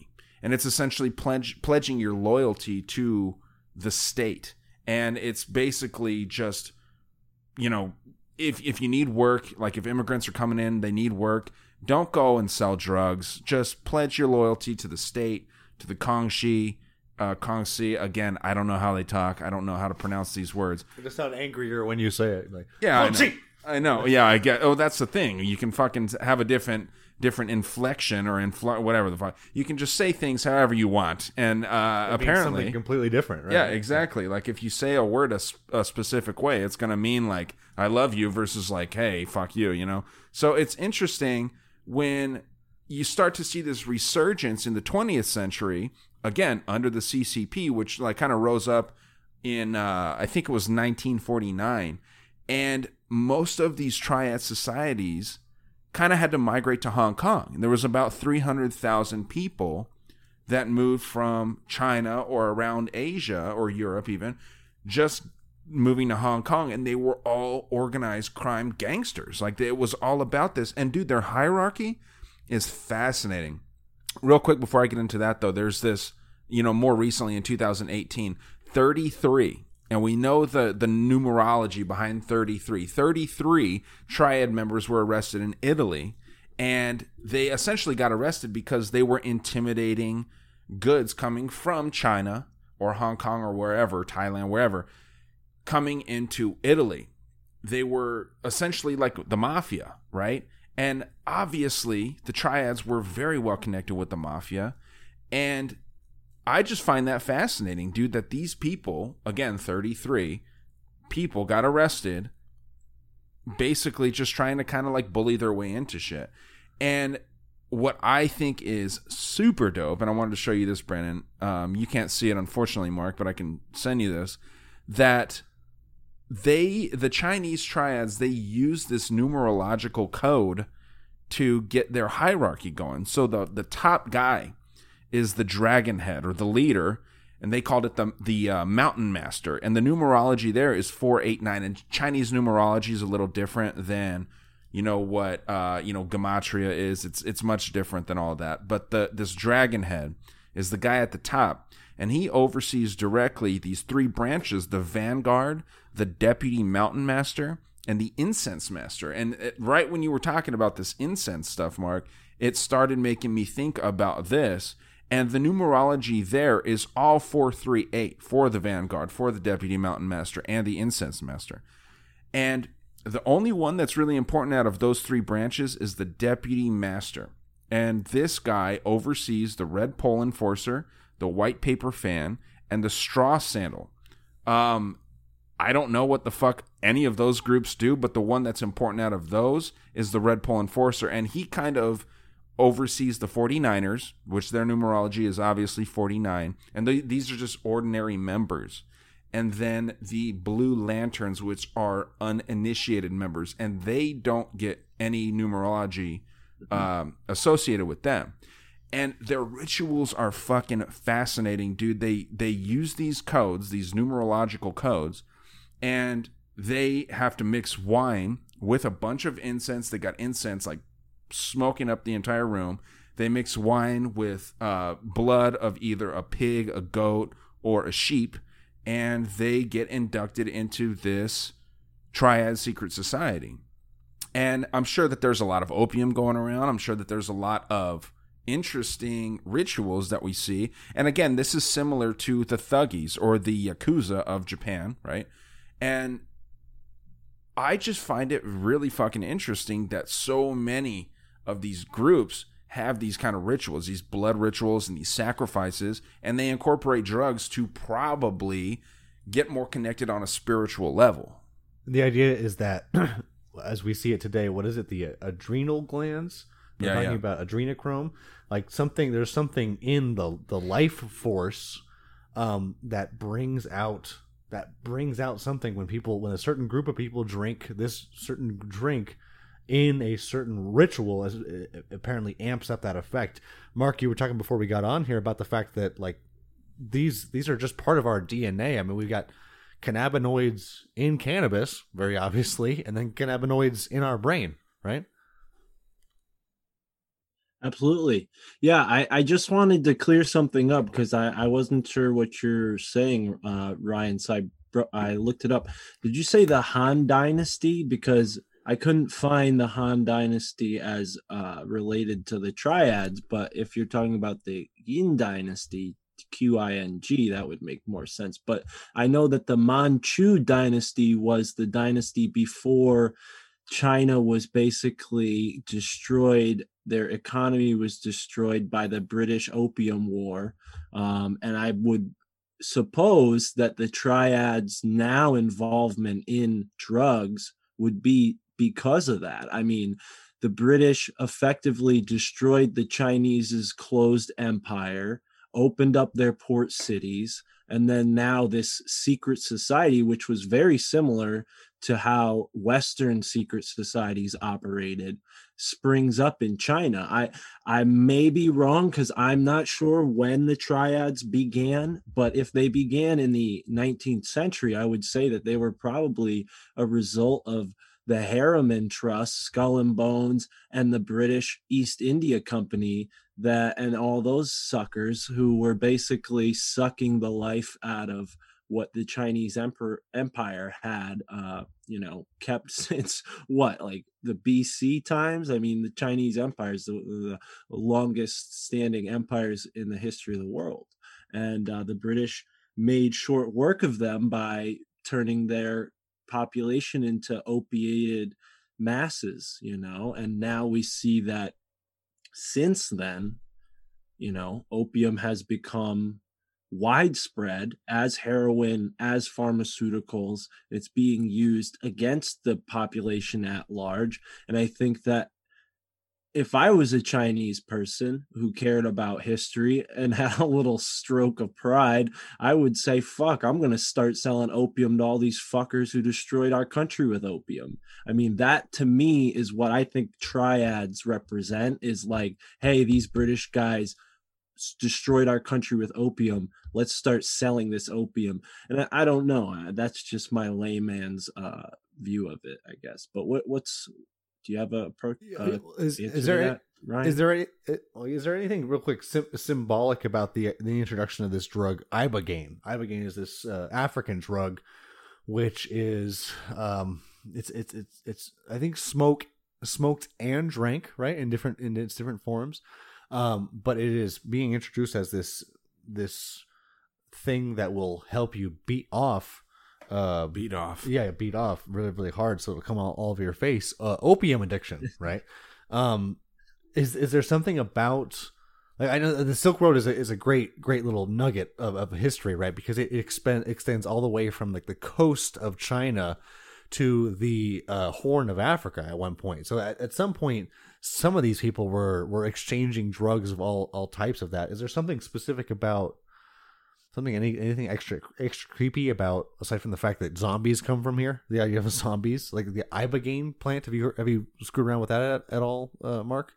Speaker 9: and it's essentially pledge, pledging your loyalty to the state. And it's basically just, you know, if if you need work, like if immigrants are coming in, they need work, don't go and sell drugs. Just pledge your loyalty to the state, to the Kangxi, uh, Kangxi. Again, I don't know how they talk. I don't know how to pronounce these words.
Speaker 10: You just sound angrier when you say it. Like,
Speaker 9: yeah, I know. I know. Yeah, I get. Oh, that's the thing. You can fucking have a different different inflection or infl whatever the fuck. You can just say things however you want, and uh, apparently
Speaker 10: something completely different. Right?
Speaker 9: Yeah, exactly. Like if you say a word a, a specific way, it's gonna mean like "I love you" versus like "Hey, fuck you." You know. So it's interesting when you start to see this resurgence in the twentieth century again under the C C P, which like kind of rose up in uh, I think it was nineteen forty-nine, and most of these triad societies kind of had to migrate to Hong Kong. And there was about three hundred thousand people that moved from China or around Asia or Europe even, just moving to Hong Kong. And they were all organized crime gangsters. Like it was all about this. And dude, their hierarchy is fascinating. Real quick before I get into that though, there's this, you know, more recently in two thousand eighteen, thirty-three. And we know the, the numerology behind thirty-three. thirty-three triad members were arrested in Italy, and they essentially got arrested because they were intimidating goods coming from China or Hong Kong or wherever, Thailand, wherever, coming into Italy. They were essentially like the mafia, right? And obviously, the triads were very well connected with the mafia, and I just find that fascinating, dude, that these people, again, thirty-three people got arrested basically just trying to kind of like bully their way into shit. And what I think is super dope, and I wanted to show you this, Brandon. Um, you can't see it, unfortunately, Mark, but I can send you this, that they, the Chinese triads, they use this numerological code to get their hierarchy going. So the, the top guy is the dragon head or the leader, and they called it the the uh, mountain master. And the numerology there is four eight nine. And Chinese numerology is a little different than, you know, what uh, you know gematria is. It's it's much different than all that. But the this dragon head is the guy at the top, and he oversees directly these three branches: the vanguard, the deputy mountain master, and the incense master. And it, right when you were talking about this incense stuff, Mark, it started making me think about this. And the numerology there is all four three eight for the vanguard, for the deputy mountain master, and the incense master. And the only one that's really important out of those three branches is the deputy master. And this guy oversees the red pole enforcer, the white paper fan, and the straw sandal. Um, I don't know what the fuck any of those groups do, but the one that's important out of those is the red pole enforcer. And he kind of oversees the forty-niners, which their numerology is obviously forty-nine. And they, these are just ordinary members. And then the blue lanterns, which are uninitiated members. And they don't get any numerology um, associated with them. And their rituals are fucking fascinating, dude. They they use these codes, these numerological codes, and they have to mix wine with a bunch of incense. They got incense like smoking up the entire room. They mix wine with uh, blood of either a pig, a goat, or a sheep, and they get inducted into this triad secret society. And I'm sure that there's a lot of opium going around. I'm sure that there's a lot of interesting rituals that we see. And again, this is similar to the Thuggies or the Yakuza of Japan, right? And I just find it really fucking interesting that so many of these groups have these kind of rituals, these blood rituals and these sacrifices, and they incorporate drugs to probably get more connected on a spiritual level.
Speaker 10: The idea is that, as we see it today, what is it? The adrenal glands? We're
Speaker 9: yeah,
Speaker 10: talking
Speaker 9: yeah.
Speaker 10: about adrenochrome. Like something, there's something in the, the life force um, that brings out that brings out something when people, when a certain group of people drink this certain drink in a certain ritual, as it apparently amps up that effect. Mark, you were talking before we got on here about the fact that like these these are just part of our D N A. I mean, we've got cannabinoids in cannabis, very obviously, and then cannabinoids in our brain, right?
Speaker 11: Absolutely. Yeah, I, I just wanted to clear something up because I, I wasn't sure what you're saying, uh, Ryan. So I, bro- I looked it up. Did you say the Han Dynasty? Because I couldn't find the Han Dynasty as uh, related to the triads. But if you're talking about the Yin Dynasty, Q I N G, that would make more sense. But I know that the Manchu Dynasty was the dynasty before China was basically destroyed. Their economy was destroyed by the British Opium War. Um, and I would suppose that the triads' now involvement in drugs would be because of that. I mean, the British effectively destroyed the Chinese's closed empire, opened up their port cities, and then now this secret society, which was very similar to how Western secret societies operated, springs up in China. I I may be wrong because I'm not sure when the triads began, but if they began in the nineteenth century, I would say that they were probably a result of the Harriman Trust, Skull and Bones, and the British East India Company, that and all those suckers who were basically sucking the life out of what the Chinese emperor empire had, uh, you know, kept since what, like the B C times? I mean, the Chinese empire is the, the longest standing empires in the history of the world. And uh, the British made short work of them by turning their population into opiated masses, you know, and now we see that since then, you know, opium has become widespread as heroin, as pharmaceuticals. It's being used against the population at large. And I think that if I was a Chinese person who cared about history and had a little stroke of pride, I would say, fuck, I'm going to start selling opium to all these fuckers who destroyed our country with opium. I mean, that to me is what I think triads represent, is like, hey, these British guys destroyed our country with opium. Let's start selling this opium. And I, I don't know. That's just my layman's uh, view of it, I guess. But what, what's, do you have a approach? Uh,
Speaker 10: is, is there
Speaker 11: that,
Speaker 10: any, is there any, is there anything real quick sim- symbolic about the the introduction of this drug ibogaine? Ibogaine is this uh, African drug, which is um, it's it's it's it's I think smoke smoked and drank, right, in different in its different forms, um, but it is being introduced as this this thing that will help you beat off. Uh,
Speaker 9: beat off,
Speaker 10: yeah, beat off really, really hard, so it'll come all, all over your face. Uh, opium addiction, right? um, is is there something about? Like, I know the Silk Road is a is a great, great little nugget of, of history, right? Because it, it expend, extends all the way from like the coast of China to the uh, Horn of Africa at one point. So at, at some point, some of these people were were exchanging drugs of all all types of that. Is there something specific about? Something, any anything extra extra creepy about, aside from the fact that zombies come from here? The idea of zombies, like the ibogaine plant. Have you have you screwed around with that at, at all, uh, Mark?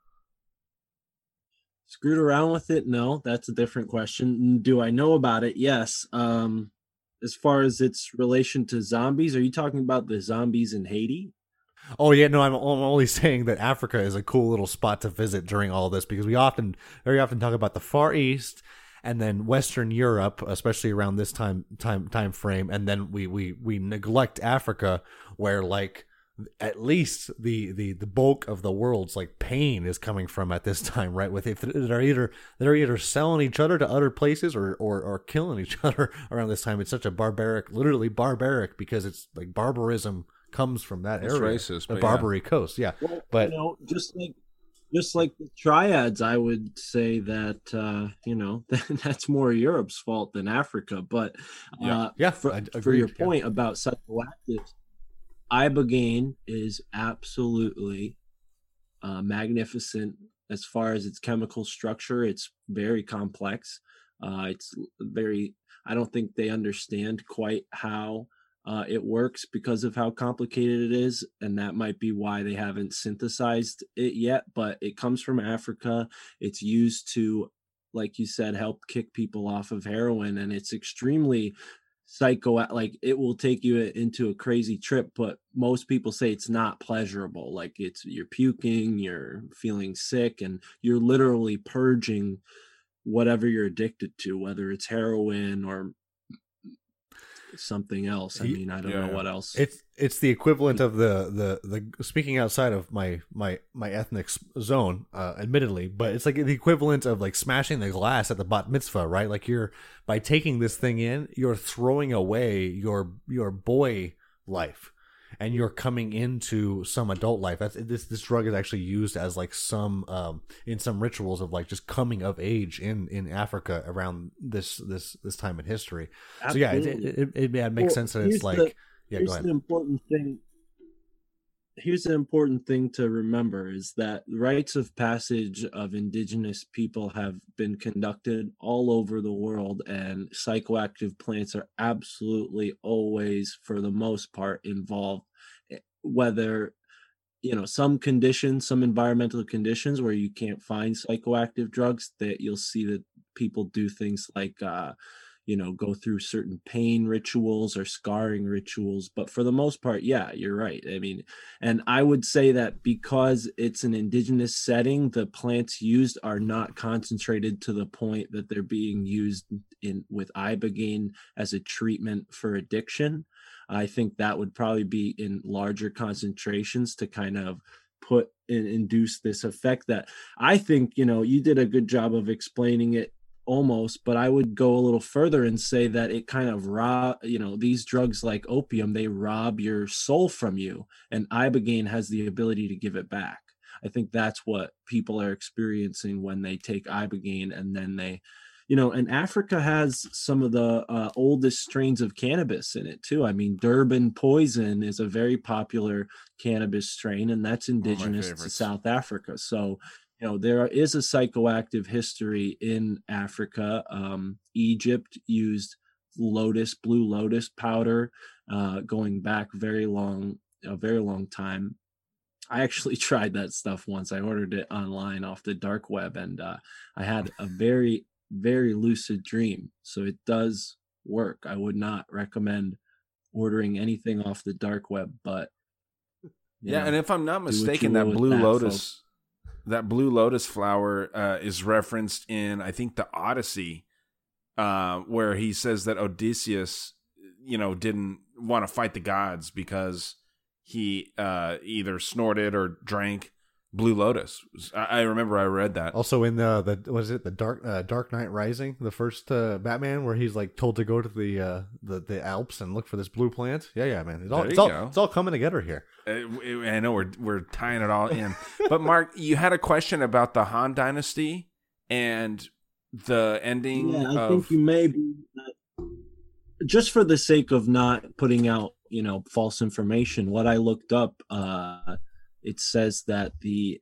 Speaker 11: Screwed around with it? No, that's a different question. Do I know about it? Yes. Um, as far as its relation to zombies, are you talking about the zombies in Haiti?
Speaker 10: Oh yeah, no, I'm, I'm only saying that Africa is a cool little spot to visit during all this, because we often, very often, talk about the Far East. And then Western Europe, especially around this time time time frame, and then we we we neglect Africa, where like at least the the the bulk of the world's like pain is coming from at this time, right? With if they're either they're either selling each other to other places or or or killing each other around this time. It's such a barbaric, literally barbaric, because it's like barbarism comes from that
Speaker 9: it's
Speaker 10: area,
Speaker 9: racist,
Speaker 10: the Barbary yeah. Coast, yeah.
Speaker 11: Well,
Speaker 10: but
Speaker 11: you know, just like. Just like the triads, I would say that, uh, you know, that's more Europe's fault than Africa. But uh,
Speaker 10: yeah, yeah
Speaker 11: for, for your point yeah. about psychoactives, ibogaine is absolutely uh, magnificent as far as its chemical structure. It's very complex. Uh, it's very, I don't think they understand quite how Uh, it works because of how complicated it is, and that might be why they haven't synthesized it yet, but it comes from Africa. It's used to, like you said, help kick people off of heroin, and it's extremely psycho, like it will take you into a crazy trip, but most people say it's not pleasurable. Like it's, you're puking, you're feeling sick, and you're literally purging whatever you're addicted to, whether it's heroin or something else. I mean, I don't yeah. know what else.
Speaker 10: It's it's the equivalent of the the the speaking outside of my my my ethnic zone, uh, admittedly, but it's like the equivalent of like smashing the glass at the bat mitzvah, right? Like you're by taking this thing in, you're throwing away your your boy life, and you're coming into some adult life. That's this this drug is actually used as like some um in some rituals of like just coming of age in in Africa around this this this time in history. Absolutely. So yeah, it it, it, it makes well, sense that it's like
Speaker 11: the,
Speaker 10: yeah.
Speaker 11: Here's
Speaker 10: Go ahead.
Speaker 11: the important thing. Here's the important thing to remember is that rites of passage of indigenous people have been conducted all over the world, and psychoactive plants are absolutely always, for the most part, involved. Whether, you know, some conditions, some environmental conditions where you can't find psychoactive drugs, that you'll see that people do things like, uh, you know, go through certain pain rituals or scarring rituals. But for the most part, yeah, you're right. I mean, and I would say that because it's an indigenous setting, the plants used are not concentrated to the point that they're being used in with ibogaine as a treatment for addiction. I think that would probably be in larger concentrations to kind of put and induce this effect that I think, you know, you did a good job of explaining it almost, but I would go a little further and say that it kind of rob, you know, these drugs like opium, they rob your soul from you, and ibogaine has the ability to give it back. I think that's what people are experiencing when they take ibogaine, and then they, you know, and Africa has some of the uh, oldest strains of cannabis in it too. I mean, Durban Poison is a very popular cannabis strain, and that's indigenous to South Africa. So, you know, there is a psychoactive history in Africa. Um, Egypt used lotus, blue lotus powder, uh, going back very long, a very long time. I actually tried that stuff once. I ordered it online off the dark web, and uh, I had a very, very lucid dream. So it does work. I would not recommend ordering anything off the dark web, but
Speaker 9: yeah.
Speaker 11: know,
Speaker 9: and if I'm not mistaken, that blue that, lotus. Folks. That blue lotus flower uh, is referenced in, I think, the Odyssey, uh, where he says that Odysseus, you know, didn't want to fight the gods because he uh, either snorted or drank blue lotus. I, I remember I read that.
Speaker 10: Also in the, the was it the Dark uh, Dark Knight Rising, the first uh, Batman, where he's like told to go to the uh, the the Alps and look for this blue plant. Yeah, yeah, man. It's all it's all, it's all coming together here.
Speaker 9: Uh, I know we're we're tying it all in. But Mark, you had a question about the Han Dynasty and the ending.
Speaker 11: Yeah, I
Speaker 9: of...
Speaker 11: think you may be uh, just for the sake of not putting out, you know, false information. What I looked up, uh, it says that the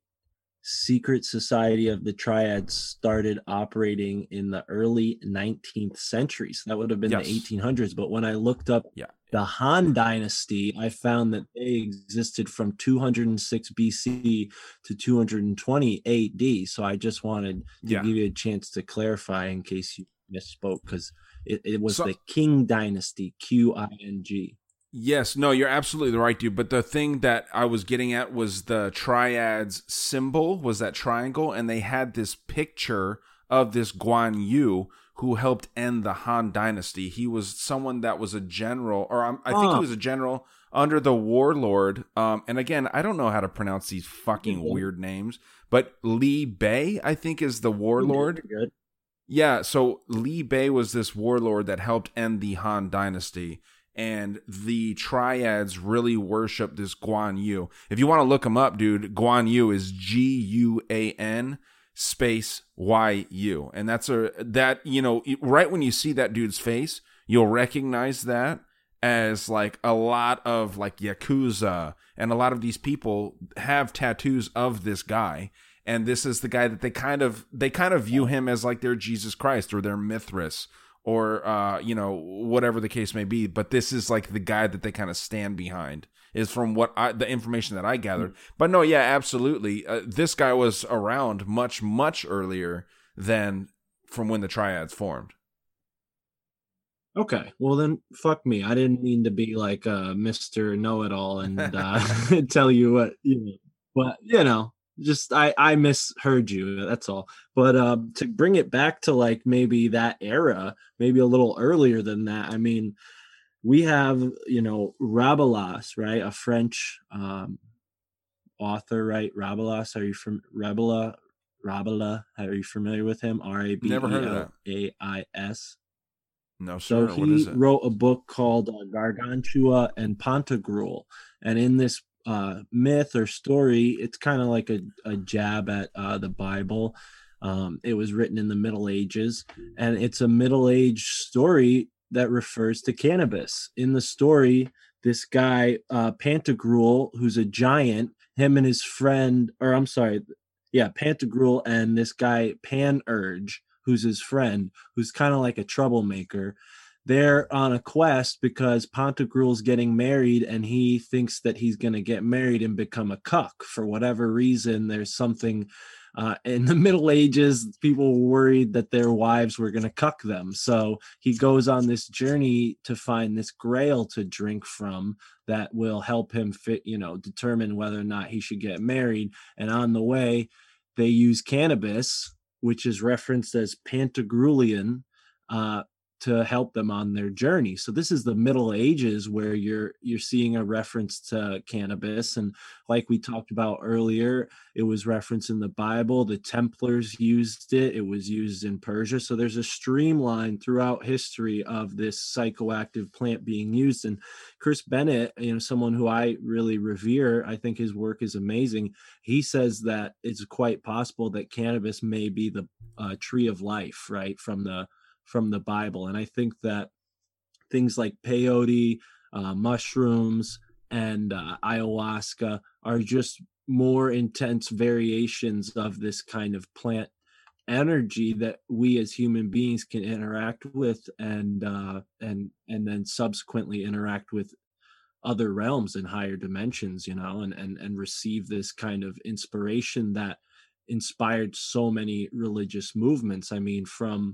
Speaker 11: secret society of the Triads started operating in the early nineteenth century. So that would have been yes. the eighteen hundreds. But when I looked up
Speaker 9: yeah.
Speaker 11: the Han Dynasty, I found that they existed from two hundred six B C to two hundred twenty A D. So I just wanted to
Speaker 9: yeah.
Speaker 11: give you a chance to clarify in case you misspoke, because it, it was
Speaker 9: so,
Speaker 11: the Qing Dynasty, Q I N G.
Speaker 9: Yes, no, you're absolutely right, dude. But the thing that I was getting at was the Triads symbol was that triangle, and they had this picture of this Guan Yu who helped end the Han Dynasty. He was someone that was a general, or um, I think oh. he was a general under the warlord. Um, and again, I don't know how to pronounce these fucking mm-hmm. weird names, but Li Bei, I think, is the warlord.
Speaker 11: Good.
Speaker 9: Yeah, so Li Bei was this warlord that helped end the Han Dynasty. And the Triads really worship this Guan Yu. If you want to look him up, dude, Guan Yu is G U A N space Y U. And that's a, that, you know, right when you see that dude's face, you'll recognize that as like a lot of like Yakuza, and a lot of these people have tattoos of this guy. And this is the guy that they kind of, they kind of view him as like their Jesus Christ or their Mithras, or, uh, you know, whatever the case may be. But this is like the guy that they kind of stand behind, is from what I, the information that I gathered. Mm-hmm. But no, yeah, absolutely. Uh, this guy was around much, much earlier than from when the Triads formed.
Speaker 11: Okay, well then, fuck me. I didn't mean to be like uh, Mister Know-It-All and uh, tell you what you know, but you know, just I I misheard you. That's all. But um, to bring it back to like maybe that era, maybe a little earlier than that. I mean, we have you know Rabelais, right? A French um, author, right? Rabelais. Are you from Rabelais? Rabelais. Are you familiar with him? R A B
Speaker 9: Never
Speaker 11: E
Speaker 9: heard of
Speaker 11: L
Speaker 9: that.
Speaker 11: A I S.
Speaker 9: No,
Speaker 11: So
Speaker 9: sir. What is
Speaker 11: he
Speaker 9: it?
Speaker 11: wrote a book called uh, Gargantua and Pantagruel, and in this uh, myth or story, it's kind of like a, a jab at uh, the Bible. Um, it was written in the Middle Ages, and it's a Middle Age story that refers to cannabis. In the story, this guy uh, Pantagruel, who's a giant, him and his friend, or I'm sorry, yeah, Pantagruel and this guy Pan-Urge, who's his friend, who's kind of like a troublemaker. They're on a quest because Pantagruel's getting married and he thinks that he's going to get married and become a cuck. For whatever reason, there's something uh, in the Middle Ages, people were worried that their wives were going to cuck them. So he goes on this journey to find this grail to drink from that will help him fit, you know, determine whether or not he should get married. And on the way, they use cannabis, which is referenced as Pantagruelian, uh, to help them on their journey. So this is the Middle Ages where you're you're seeing a reference to cannabis, and like we talked about earlier, it was referenced in the Bible. The Templars used it. It was used in Persia. So there's a streamline throughout history of this psychoactive plant being used. And Chris Bennett, you know, someone who I really revere, I think his work is amazing. He says that it's quite possible that cannabis may be the uh, tree of life, right, from the from the Bible. And I think that things like peyote, uh, mushrooms, and uh, ayahuasca are just more intense variations of this kind of plant energy that we as human beings can interact with and uh, and and then subsequently interact with other realms and higher dimensions, you know, and and and receive this kind of inspiration that inspired so many religious movements. I mean, from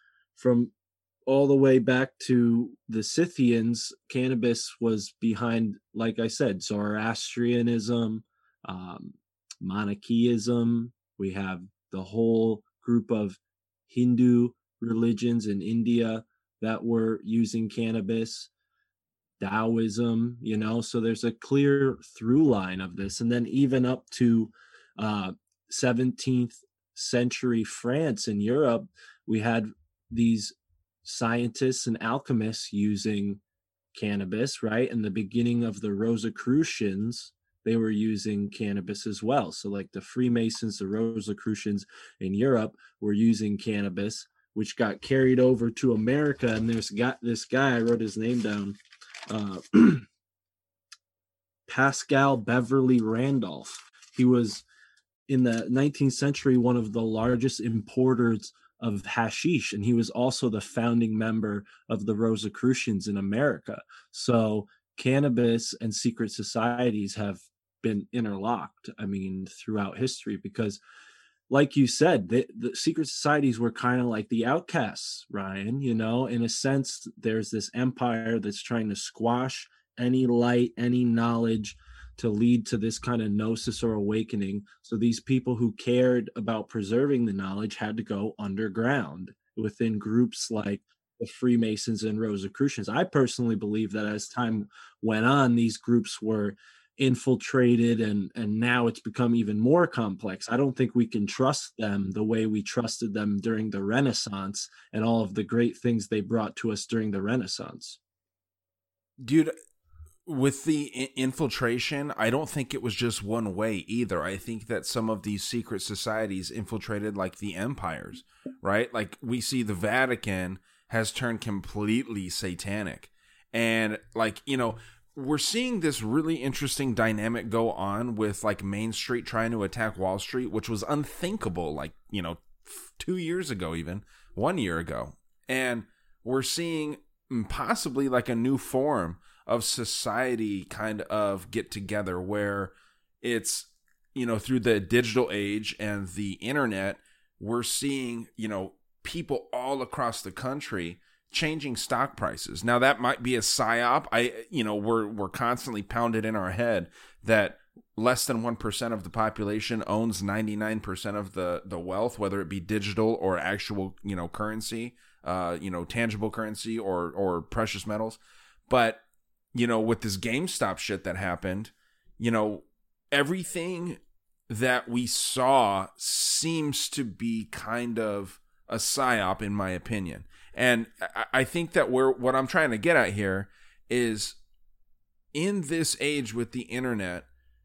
Speaker 11: from all the way back to the Scythians, cannabis was behind, like I said, Zoroastrianism, um, Manichaeism. We have the whole group of Hindu religions in India that were using cannabis, Taoism, you know, so there's a clear through line of this. And then even up to uh, seventeenth century France and Europe, we had these scientists and alchemists using cannabis, right? In the beginning of the Rosicrucians, they were using cannabis as well. So like the Freemasons, the Rosicrucians in Europe were using cannabis, which got carried over to America. And there's got this guy, I wrote his name down, uh, Pascal Beverly Randolph. He was in the nineteenth century one of the largest importers of hashish, and he was also the founding member of the Rosicrucians in America. So cannabis and secret societies have been interlocked, I mean, throughout history, because like you said, the, the secret societies were kind of like the outcasts, Ryan, you know, in a sense. There's this empire that's trying to squash any light, any knowledge to lead to this kind of gnosis or awakening. So these people who cared about preserving the knowledge had to go underground within groups like the Freemasons and Rosicrucians. I personally believe that as time went on, these groups were infiltrated, and and now it's become even more complex. I don't think we can trust them the way we trusted them during the Renaissance and all of the great things they brought to us during the Renaissance.
Speaker 9: Dude, with the I- infiltration, I don't think it was just one way either. I think that some of these secret societies infiltrated like the empires, right? Like we see the Vatican has turned completely satanic. And like, you know, we're seeing this really interesting dynamic go on with like Main Street trying to attack Wall Street, which was unthinkable like, you know, two years ago, even one year ago. And we're seeing possibly like a new form of society kind of get together where it's, you know, through the digital age and the internet, we're seeing, you know, people all across the country changing stock prices. Now that might be a psyop. I, you know, we're we're constantly pounded in our head that less than one percent of the population owns ninety-nine percent of the, the wealth, whether it be digital or actual, you know, currency, uh, you know, tangible currency or, or precious metals. But, you know, with this GameStop shit that happened, you know, everything that we saw seems to be kind of a psyop, in my opinion. And I, I think that we're, what I'm trying to get at here is, in this age with the internet,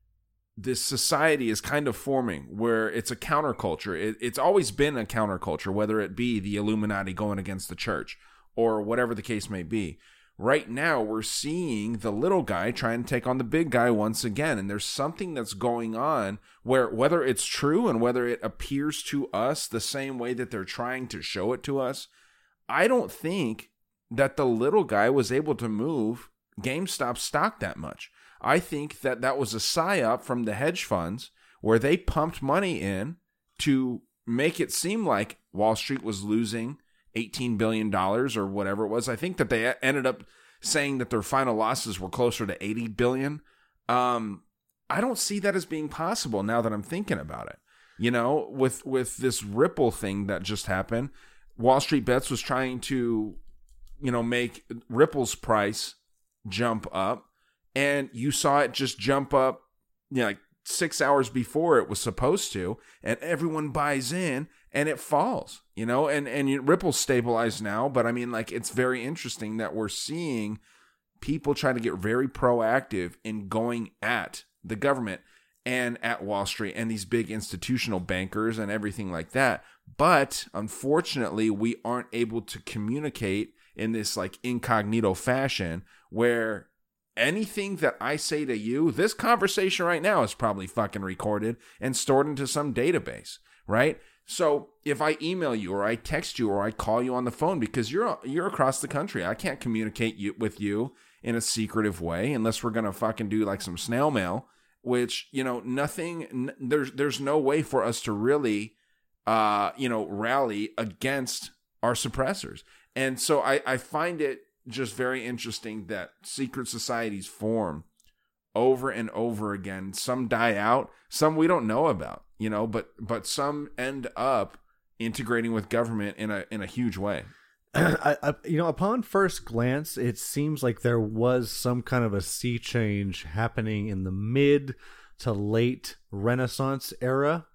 Speaker 9: this society is kind of forming where it's a counterculture. It, it's always been a counterculture, whether it be the Illuminati going against the church or whatever the case may be. Right now, we're seeing the little guy trying to take on the big guy once again. And there's something that's going on where, whether it's true and whether it appears to us the same way that they're trying to show it to us, I don't think that the little guy was able to move GameStop stock that much. I think that that was a psyop from the hedge funds where they pumped money in to make it seem like Wall Street was losing eighteen billion dollars or whatever it was. I think that they ended up saying that their final losses were closer to eighty billion dollars. Um, I don't see that as being possible now that I'm thinking about it. You know, with, with this Ripple thing that just happened, Wall Street Bets was trying to, you know, make Ripple's price jump up. And you saw it just jump up, you know, like six hours before it was supposed to, and everyone buys in, and it falls, you know, and, and Ripple's stabilized now, but I mean, like, it's very interesting that we're seeing people try to get very proactive in going at the government and at Wall Street and these big institutional bankers and everything like that. But unfortunately, we aren't able to communicate in this like incognito fashion where anything that I say to you, this conversation right now is probably fucking recorded and stored into some database, right? So if I email you or I text you or I call you on the phone because you're you're across the country, I can't communicate you, with you in a secretive way unless we're going to fucking do like some snail mail, which, you know, nothing, n- there's there's no way for us to really, uh, you know, rally against our suppressors. And so I, I find it just very interesting that secret societies form over and over again. Some die out, some we don't know about, you know, but but some end up integrating with government in a in a huge way.
Speaker 10: I, I, you know, upon first glance, it seems like there was some kind of a sea change happening in the mid to late Renaissance era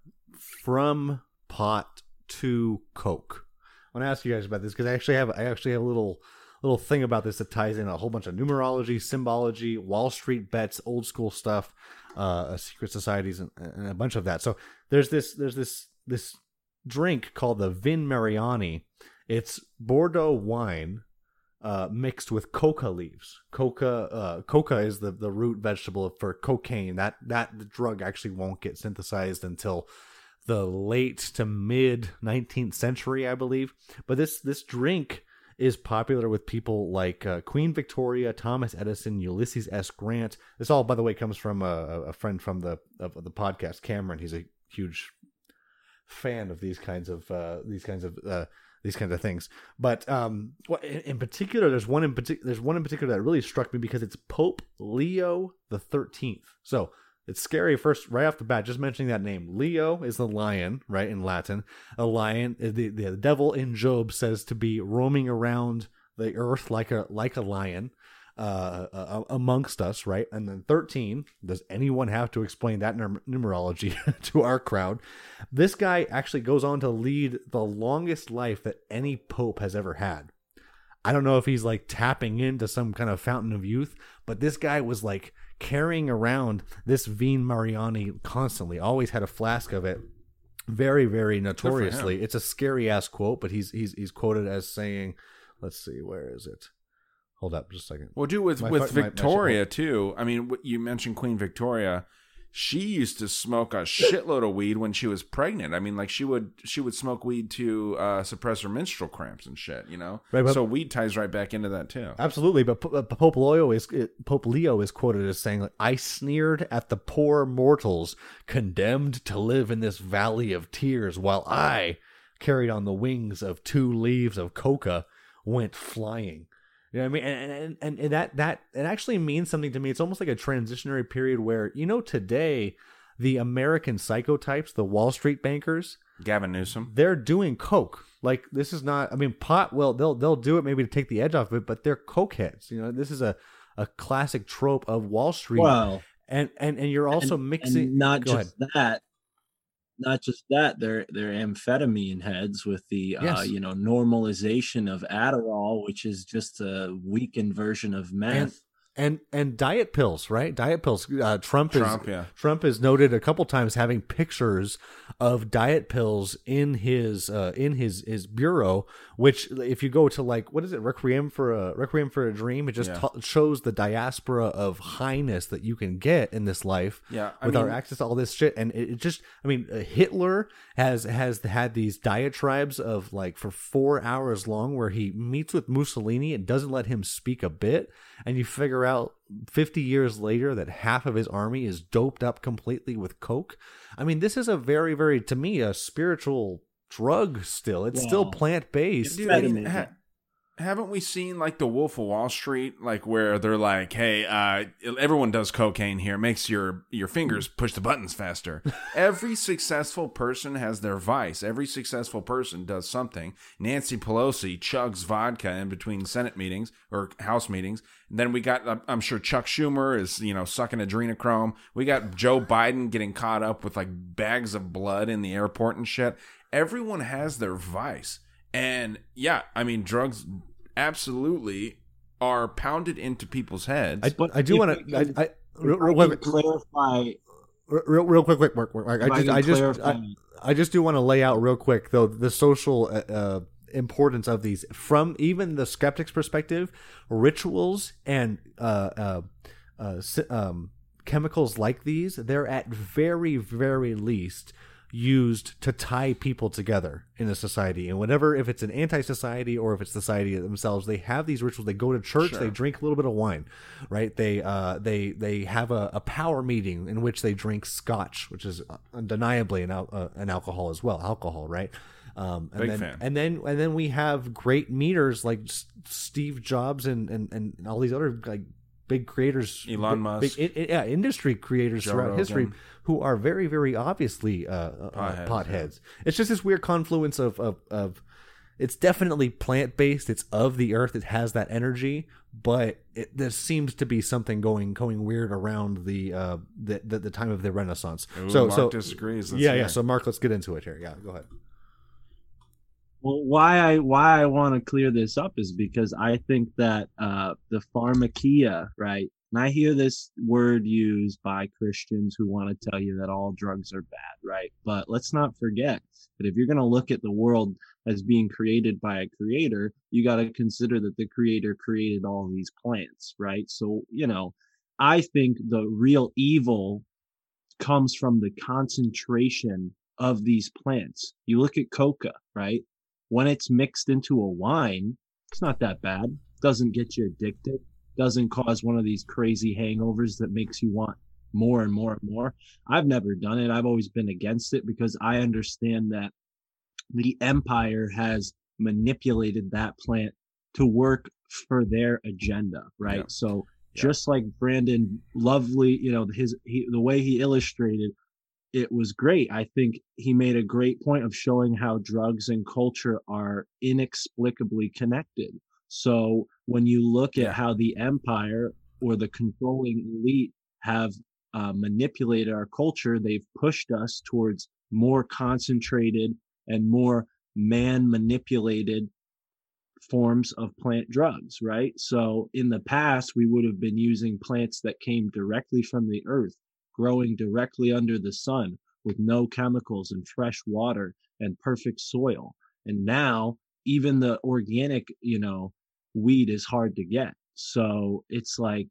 Speaker 10: from pot to Coke. I want to ask you guys about this because I actually have I actually have a little. little thing about this that ties in a whole bunch of numerology, symbology, Wall Street bets, old school stuff, uh, secret societies, and, and a bunch of that. So there's this there's this this drink called the Vin Mariani. It's Bordeaux wine uh, mixed with coca leaves. Coca uh, coca is the, the root vegetable for cocaine. That that drug actually won't get synthesized until the late to mid nineteenth century, I believe. But this this drink is popular with people like uh, Queen Victoria, Thomas Edison, Ulysses S. Grant. This all, by the way, comes from a, a friend from the of the podcast, Cameron. He's a huge fan of these kinds of uh, these kinds of uh, these kinds of things. But um, in, in particular, there's one in particular. There's one in particular that really struck me because it's Pope Leo the thirteenth. So it's scary first, right off the bat, just mentioning that name. Leo is the lion, right, in Latin. A lion, the, the devil in Job says to be roaming around the earth like a like a lion uh, uh, amongst us, right? And then thirteen, does anyone have to explain that num- numerology to our crowd? This guy actually goes on to lead the longest life that any pope has ever had. I don't know if he's like tapping into some kind of fountain of youth, but this guy was like carrying around this Vin Mariani constantly, always had a flask of it, very, very notoriously. It's a scary ass quote, but he's he's he's quoted as saying, let's see, where is it? Hold up just a second.
Speaker 9: Well, do with
Speaker 10: My
Speaker 9: with
Speaker 10: fu- my- my
Speaker 9: Victoria
Speaker 10: shit-
Speaker 9: too. I mean, what- you mentioned Queen Victoria. She used to smoke a shitload of weed when she was pregnant. I mean, like she would she would smoke weed to uh, suppress her menstrual cramps and shit. You know,
Speaker 10: Right, but-
Speaker 9: so weed ties right back into that too.
Speaker 10: Absolutely, but P- uh, Pope Leo is Pope Leo is quoted as saying, like, "I sneered at the poor mortals condemned to live in this valley of tears, while I carried on the wings of two leaves of coca went flying. You know what I mean? And, and, and, and that, that, it actually means something to me. It's almost like a transitionary period where, you know, today, the American psychotypes, the Wall Street bankers,
Speaker 9: Gavin Newsom,
Speaker 10: they're doing coke. Like, this is not, I mean, pot, well, they'll, they'll do it maybe to take the edge off of it, but they're coke heads. You know, this is a, a classic trope of Wall Street.
Speaker 11: Wow.
Speaker 10: And, and, and you're also
Speaker 11: and,
Speaker 10: mixing,
Speaker 11: and not
Speaker 10: go
Speaker 11: just
Speaker 10: ahead.
Speaker 11: that, not just that, they're, they're amphetamine heads with the,
Speaker 10: Yes.
Speaker 11: uh, you know, normalization of Adderall, which is just a weakened version of meth.
Speaker 10: And, and and diet pills, right? Diet pills. Uh, Trump is
Speaker 9: Trump, yeah.
Speaker 10: Trump is noted a couple times having pictures of diet pills in his uh, in his his bureau. Which, if you go to like what is it, Requiem for a Requiem for a Dream, it just
Speaker 9: Yeah.
Speaker 10: t- shows the diaspora of highness that you can get in this life.
Speaker 9: Yeah, I
Speaker 10: with
Speaker 9: mean-
Speaker 10: our access to all this shit, and it, it just, I mean, uh, Hitler has has had these diatribes of like for four hours long where he meets with Mussolini and doesn't let him speak a bit, and you figure out fifty years later that half of his army is doped up completely with coke. I mean, this is a very, very, to me, a spiritual drug still. It's
Speaker 11: Wow.
Speaker 10: still plant-based.
Speaker 9: Dude, I mean, ha- haven't we seen like the Wolf of Wall Street, like where they're like, "Hey, uh, everyone does cocaine here. It makes your your fingers push the buttons faster." Every successful person has their vice. Every successful person does something. Nancy Pelosi chugs vodka in between Senate meetings or House meetings. And then we got, I'm- I'm sure Chuck Schumer is, you know, sucking adrenochrome. We got Joe Biden getting caught up with like bags of blood in the airport and shit. Everyone has their vice. And yeah, I mean, drugs absolutely are pounded into people's heads.
Speaker 10: I, I do want to, I, I, real, real,
Speaker 11: I
Speaker 10: quick,
Speaker 11: can clarify.
Speaker 10: real, real quick, quick, quick, quick. I
Speaker 11: If I
Speaker 10: just,
Speaker 11: can
Speaker 10: I just,
Speaker 11: clarify.
Speaker 10: I, I just do want to lay out real quick though the social uh, uh, importance of these from even the skeptic's perspective. Rituals and uh, uh, uh, si- um, chemicals like these, they're at very, very least used to tie people together in a society. And whatever, if it's an anti-society or if it's society themselves, they have these rituals. They go to church,
Speaker 9: Sure.
Speaker 10: they drink a little bit of wine, right? They uh, they they have a, a power meeting in which they drink scotch, which is undeniably an, al- uh, an alcohol as well, alcohol, right? Um, and
Speaker 9: Big
Speaker 10: then,
Speaker 9: fan.
Speaker 10: And then and then we have great meters like S- Steve Jobs and, and, and all these other like big creators,
Speaker 9: Elon
Speaker 10: big,
Speaker 9: Musk.
Speaker 10: big, i- i- yeah, industry creators
Speaker 9: Joe
Speaker 10: throughout
Speaker 9: Rogan.
Speaker 10: history who are very, very obviously uh, uh,
Speaker 9: Potheads,
Speaker 10: potheads. It's just this weird confluence of, of, of it's definitely plant based. It's of the earth. It has that energy, but it, there seems to be something going going weird around the uh, the, the the time of the Renaissance.
Speaker 9: Ooh,
Speaker 10: so
Speaker 9: Mark
Speaker 10: so
Speaker 9: disagrees. Let's
Speaker 10: yeah,
Speaker 9: hear
Speaker 10: yeah.
Speaker 9: it.
Speaker 10: So Mark, let's get into it here. Yeah, go ahead.
Speaker 11: Well, why I why I want to clear this up is because I think that uh, the pharmakia, right? And I hear this word used by Christians who want to tell you that all drugs are bad, right? But let's not forget that if you're going to look at the world as being created by a creator, you got to consider that the creator created all these plants, right? So, you know, I think the real evil comes from the concentration of these plants. You look at coca, right? When it's mixed into a wine, it's not that bad. Doesn't get you addicted. Doesn't cause one of these crazy hangovers that makes you want more and more and more. I've never done it. I've always been against it because I understand that the empire has manipulated that plant to work for their agenda, right?
Speaker 9: Yeah.
Speaker 11: So
Speaker 9: Yeah.
Speaker 11: just like Brandon Lovely, you know, his he, the way he illustrated it was great. I think he made a great point of showing how drugs and culture are inexplicably connected. So when you look at
Speaker 9: Yeah.
Speaker 11: how the empire or the controlling elite have uh, manipulated our culture, they've pushed us towards more concentrated and more man manipulated forms of plant drugs, right? So in the past, we would have been using plants that came directly from the earth, growing directly under the sun with no chemicals and fresh water and perfect soil. And now even the organic, you know, weed is hard to get. So it's like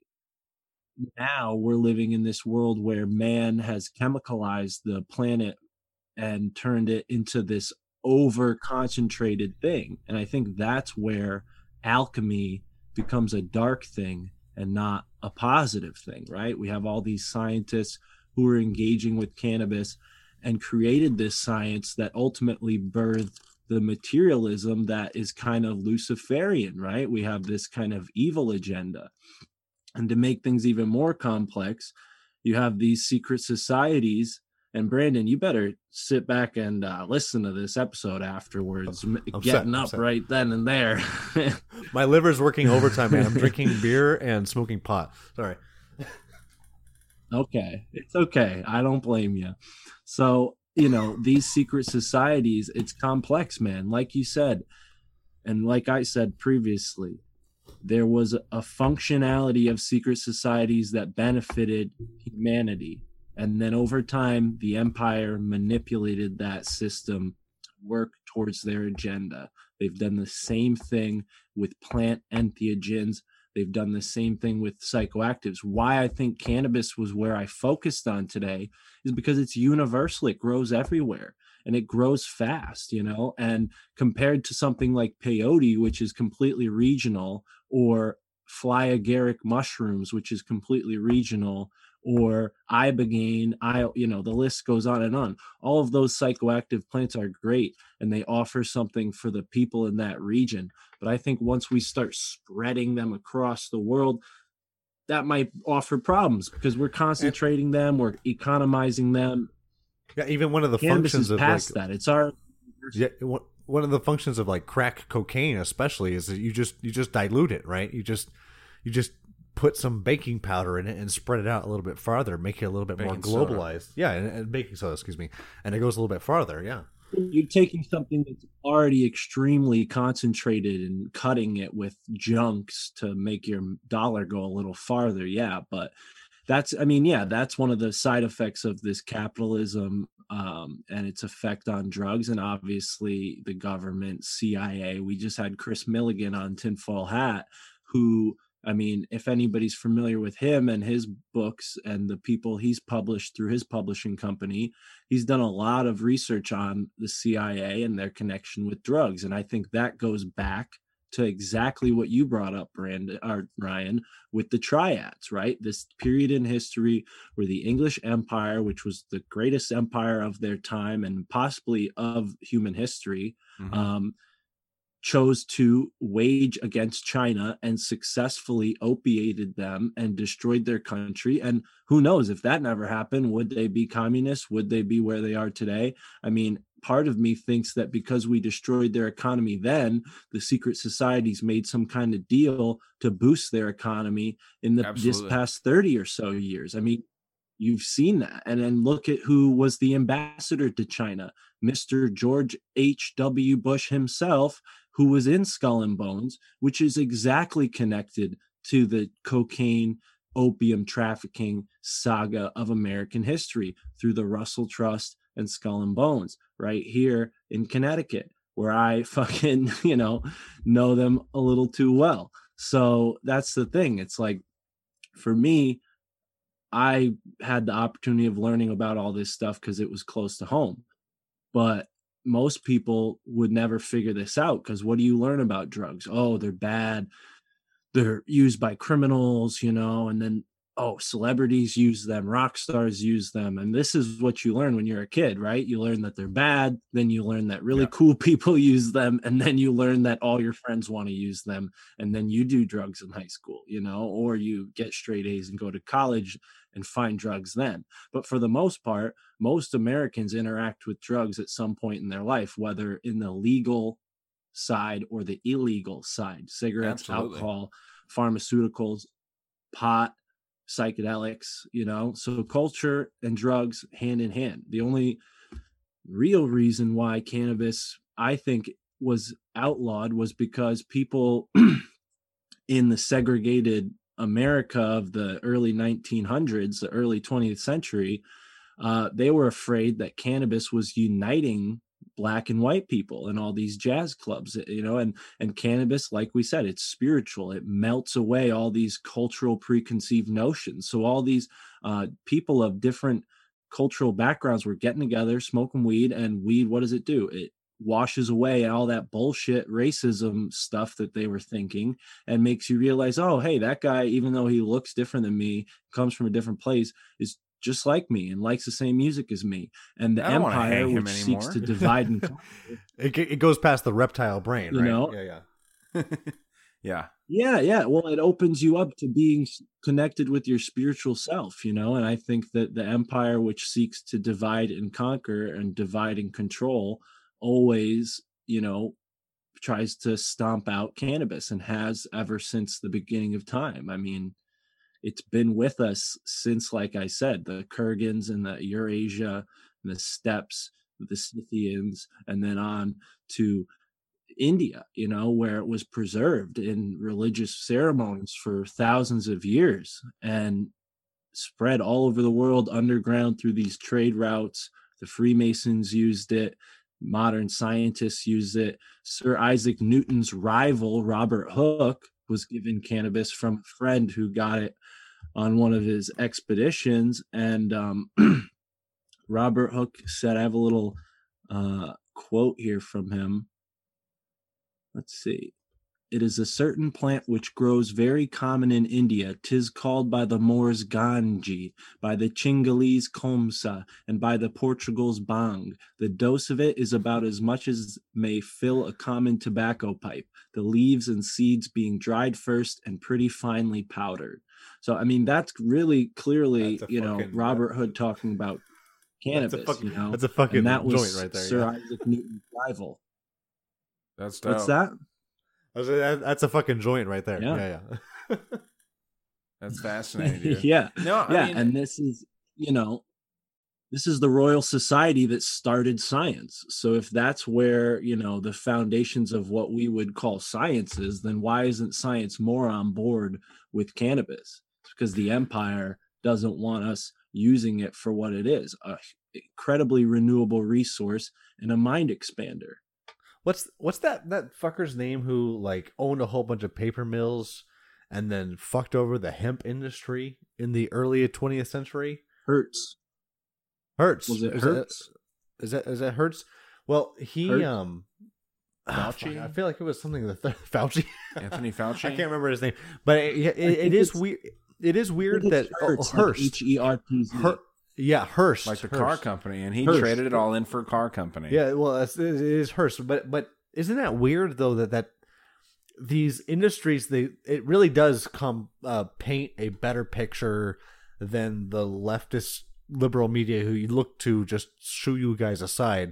Speaker 11: now we're living in this world where man has chemicalized the planet and turned it into this over concentrated thing. And I think that's where alchemy becomes a dark thing and not a positive thing, right? We have all these scientists who are engaging with cannabis and created this science that ultimately birthed the materialism that is kind of Luciferian, right? We have this kind of evil agenda. And to make things even more complex, you have these secret societies. And Brandon, you better sit back and uh, listen to this episode afterwards,
Speaker 12: I'm
Speaker 11: getting
Speaker 12: set,
Speaker 11: up
Speaker 12: set.
Speaker 11: right then and there.
Speaker 12: My liver's working overtime, man. I'm drinking beer and smoking pot. Sorry.
Speaker 11: Okay, it's okay. I don't blame you. So, you know, these secret societies, it's complex, man. Like you said, and like I said previously, there was a functionality of secret societies that benefited humanity. And then over time, the empire manipulated that system to work towards their agenda. They've done the same thing with plant entheogens. They've done the same thing with psychoactives. Why I think cannabis was where I focused on today is because it's universal. It grows everywhere and it grows fast, you know, and compared to something like peyote, which is completely regional, or fly agaric mushrooms, which is completely regional, or ibogaine, I, you know, the list goes on and on. All of those psychoactive plants are great and they offer something for the people in that region. But I think once we start spreading them across the world, that might offer problems because we're concentrating them, we're economizing them.
Speaker 12: Yeah, even one of the
Speaker 11: Cannabis
Speaker 12: functions
Speaker 11: is
Speaker 12: of
Speaker 11: past
Speaker 12: like,
Speaker 11: that. It's our
Speaker 12: yeah, one of the functions of like crack cocaine, especially, is that you just you just dilute it, right? You just you just put some baking powder in it and spread it out a little bit farther, make it a little bit
Speaker 9: Baking
Speaker 12: more globalized.
Speaker 9: soda.
Speaker 12: Yeah, and, and baking soda, excuse me, and it goes a little bit farther. Yeah.
Speaker 11: You're taking something that's already extremely concentrated and cutting it with junks to make your dollar go a little farther. Yeah. But that's, I mean, yeah, that's one of the side effects of this capitalism um, and its effect on drugs. And obviously the government, C I A, we just had Chris Milligan on Tinfoil Hat, who, I mean, if anybody's familiar with him and his books and the people he's published through his publishing company, he's done a lot of research on the C I A and their connection with drugs. And I think that goes back to exactly what you brought up, Brandon, or Ryan, with the triads, right? This period in history where the English Empire, which was the greatest empire of their time and possibly of human history, mm-hmm. um, chose to wage against China and successfully opiated them and destroyed their country. And who knows, if that never happened, would they be communists? Would they be where they are today? I mean, part of me thinks that because we destroyed their economy then, the secret societies made some kind of deal to boost their economy in the this past thirty or so years. I mean, you've seen that. And then look at who was the ambassador to China, Mister George H W Bush himself, who was in Skull and Bones, which is exactly connected to the cocaine, opium trafficking saga of American history through the Russell Trust and Skull and Bones, right here in Connecticut, where I fucking, you know, know them a little too well. So that's the thing. It's like, for me, I had the opportunity of learning about all this stuff because it was close to home. But most people would never figure this out because what do you learn about drugs? Oh, they're bad. They're used by criminals, you know, and then, oh, celebrities use them, rock stars use them. And this is what you learn when you're a kid, right? You learn that they're bad. Then you learn that really yeah. cool people use them. And then you learn that all your friends want to use them. And then you do drugs in high school, you know, or you get straight A's and go to college and find drugs then. But for the most part, most Americans interact with drugs at some point in their life, whether in the legal side or the illegal side, cigarettes, Absolutely. alcohol, pharmaceuticals, pot, psychedelics, you know, so culture and drugs hand in hand. The only real reason why cannabis, I think, was outlawed was because people in the segregated America of the early nineteen hundreds, the early twentieth century, uh, they were afraid that cannabis was uniting black and white people in all these jazz clubs, you know, and, and cannabis, like we said, it's spiritual. It melts away all these cultural preconceived notions. So all these uh, people of different cultural backgrounds were getting together, smoking weed, and weed, what does it do? It washes away all that bullshit racism stuff that they were thinking and makes you realize, oh, hey, that guy, even though he looks different than me, comes from a different place, is just like me and likes the same music as me. And the
Speaker 9: I don't wanna
Speaker 11: empire,
Speaker 9: hang him
Speaker 11: which
Speaker 9: anymore.
Speaker 11: seeks to divide and conquer,
Speaker 12: It it goes past the reptile brain,
Speaker 11: you
Speaker 12: right?
Speaker 11: know?
Speaker 12: Yeah, yeah.
Speaker 9: Yeah.
Speaker 11: Yeah, yeah. Well, it opens you up to being s- connected with your spiritual self, you know? And I think that the empire, which seeks to divide and conquer and divide and control, always, you know, tries to stomp out cannabis and has ever since the beginning of time. I mean, it's been with us since, like I said, the Kurgans and the Eurasia and the steppes, the Scythians, and then on to India, you know, where it was preserved in religious ceremonies for thousands of years and spread all over the world underground through these trade routes. The Freemasons used it. Modern scientists use it. Sir Isaac Newton's rival, Robert Hooke, was given cannabis from a friend who got it on one of his expeditions. And um, Robert Hooke said, I have a little uh, quote here from him. Let's see. It is a certain plant which grows very common in India. 'Tis called by the Moors ganji, by the Chingalese komsa, and by the Portugals bang. The dose of it is about as much as may fill a common tobacco pipe, the leaves and seeds being dried first and pretty finely powdered. So, I mean, that's really clearly, you know,
Speaker 12: fucking-
Speaker 11: Robert Hood talking about cannabis,
Speaker 12: That's a fuck-
Speaker 11: you know.
Speaker 12: that's a fucking
Speaker 11: and that was
Speaker 12: joint right there,
Speaker 11: Sir
Speaker 12: yeah.
Speaker 11: Isaac Newton's rival.
Speaker 9: That's dope.
Speaker 11: What's that?
Speaker 12: I was like, that- That's a fucking joint right there.
Speaker 11: Yeah.
Speaker 12: Yeah, yeah.
Speaker 9: That's fascinating, dude.
Speaker 11: yeah.
Speaker 9: No, I
Speaker 11: yeah.
Speaker 9: mean-
Speaker 11: and this is, you know, this is the Royal Society that started science. So if that's where, you know, the foundations of what we would call science is, then why isn't science more on board with cannabis? Because the empire doesn't want us using it for what it is, a incredibly renewable resource and a mind expander.
Speaker 12: What's what's that that fucker's name who like owned a whole bunch of paper mills and then fucked over the hemp industry in the early twentieth century?
Speaker 11: Hertz.
Speaker 12: Hertz.
Speaker 11: Was it
Speaker 12: is
Speaker 11: Hertz?
Speaker 12: That, is that is that Hertz? Well, he
Speaker 11: Hertz?
Speaker 12: um ah,
Speaker 9: Fauci?
Speaker 12: fuck, I feel like it was something that Fauci.
Speaker 9: Anthony Fauci?
Speaker 12: I can't remember his name, but it, it, it
Speaker 11: think
Speaker 12: is
Speaker 11: it's-
Speaker 12: weird. It is weird
Speaker 11: I
Speaker 12: that
Speaker 11: think it's Hertz,
Speaker 12: oh,
Speaker 11: like
Speaker 12: Hearst,
Speaker 11: H E R T Z.
Speaker 12: Her, yeah, Hearst,
Speaker 9: Like the
Speaker 12: Hearst.
Speaker 9: car company, and he
Speaker 11: Hearst.
Speaker 9: traded it all in for a car company.
Speaker 12: Yeah, well, it's, it is Hearst, but but isn't that weird though that that these industries they it really does come uh, paint a better picture than the leftist liberal media who you look to just shoo you guys aside.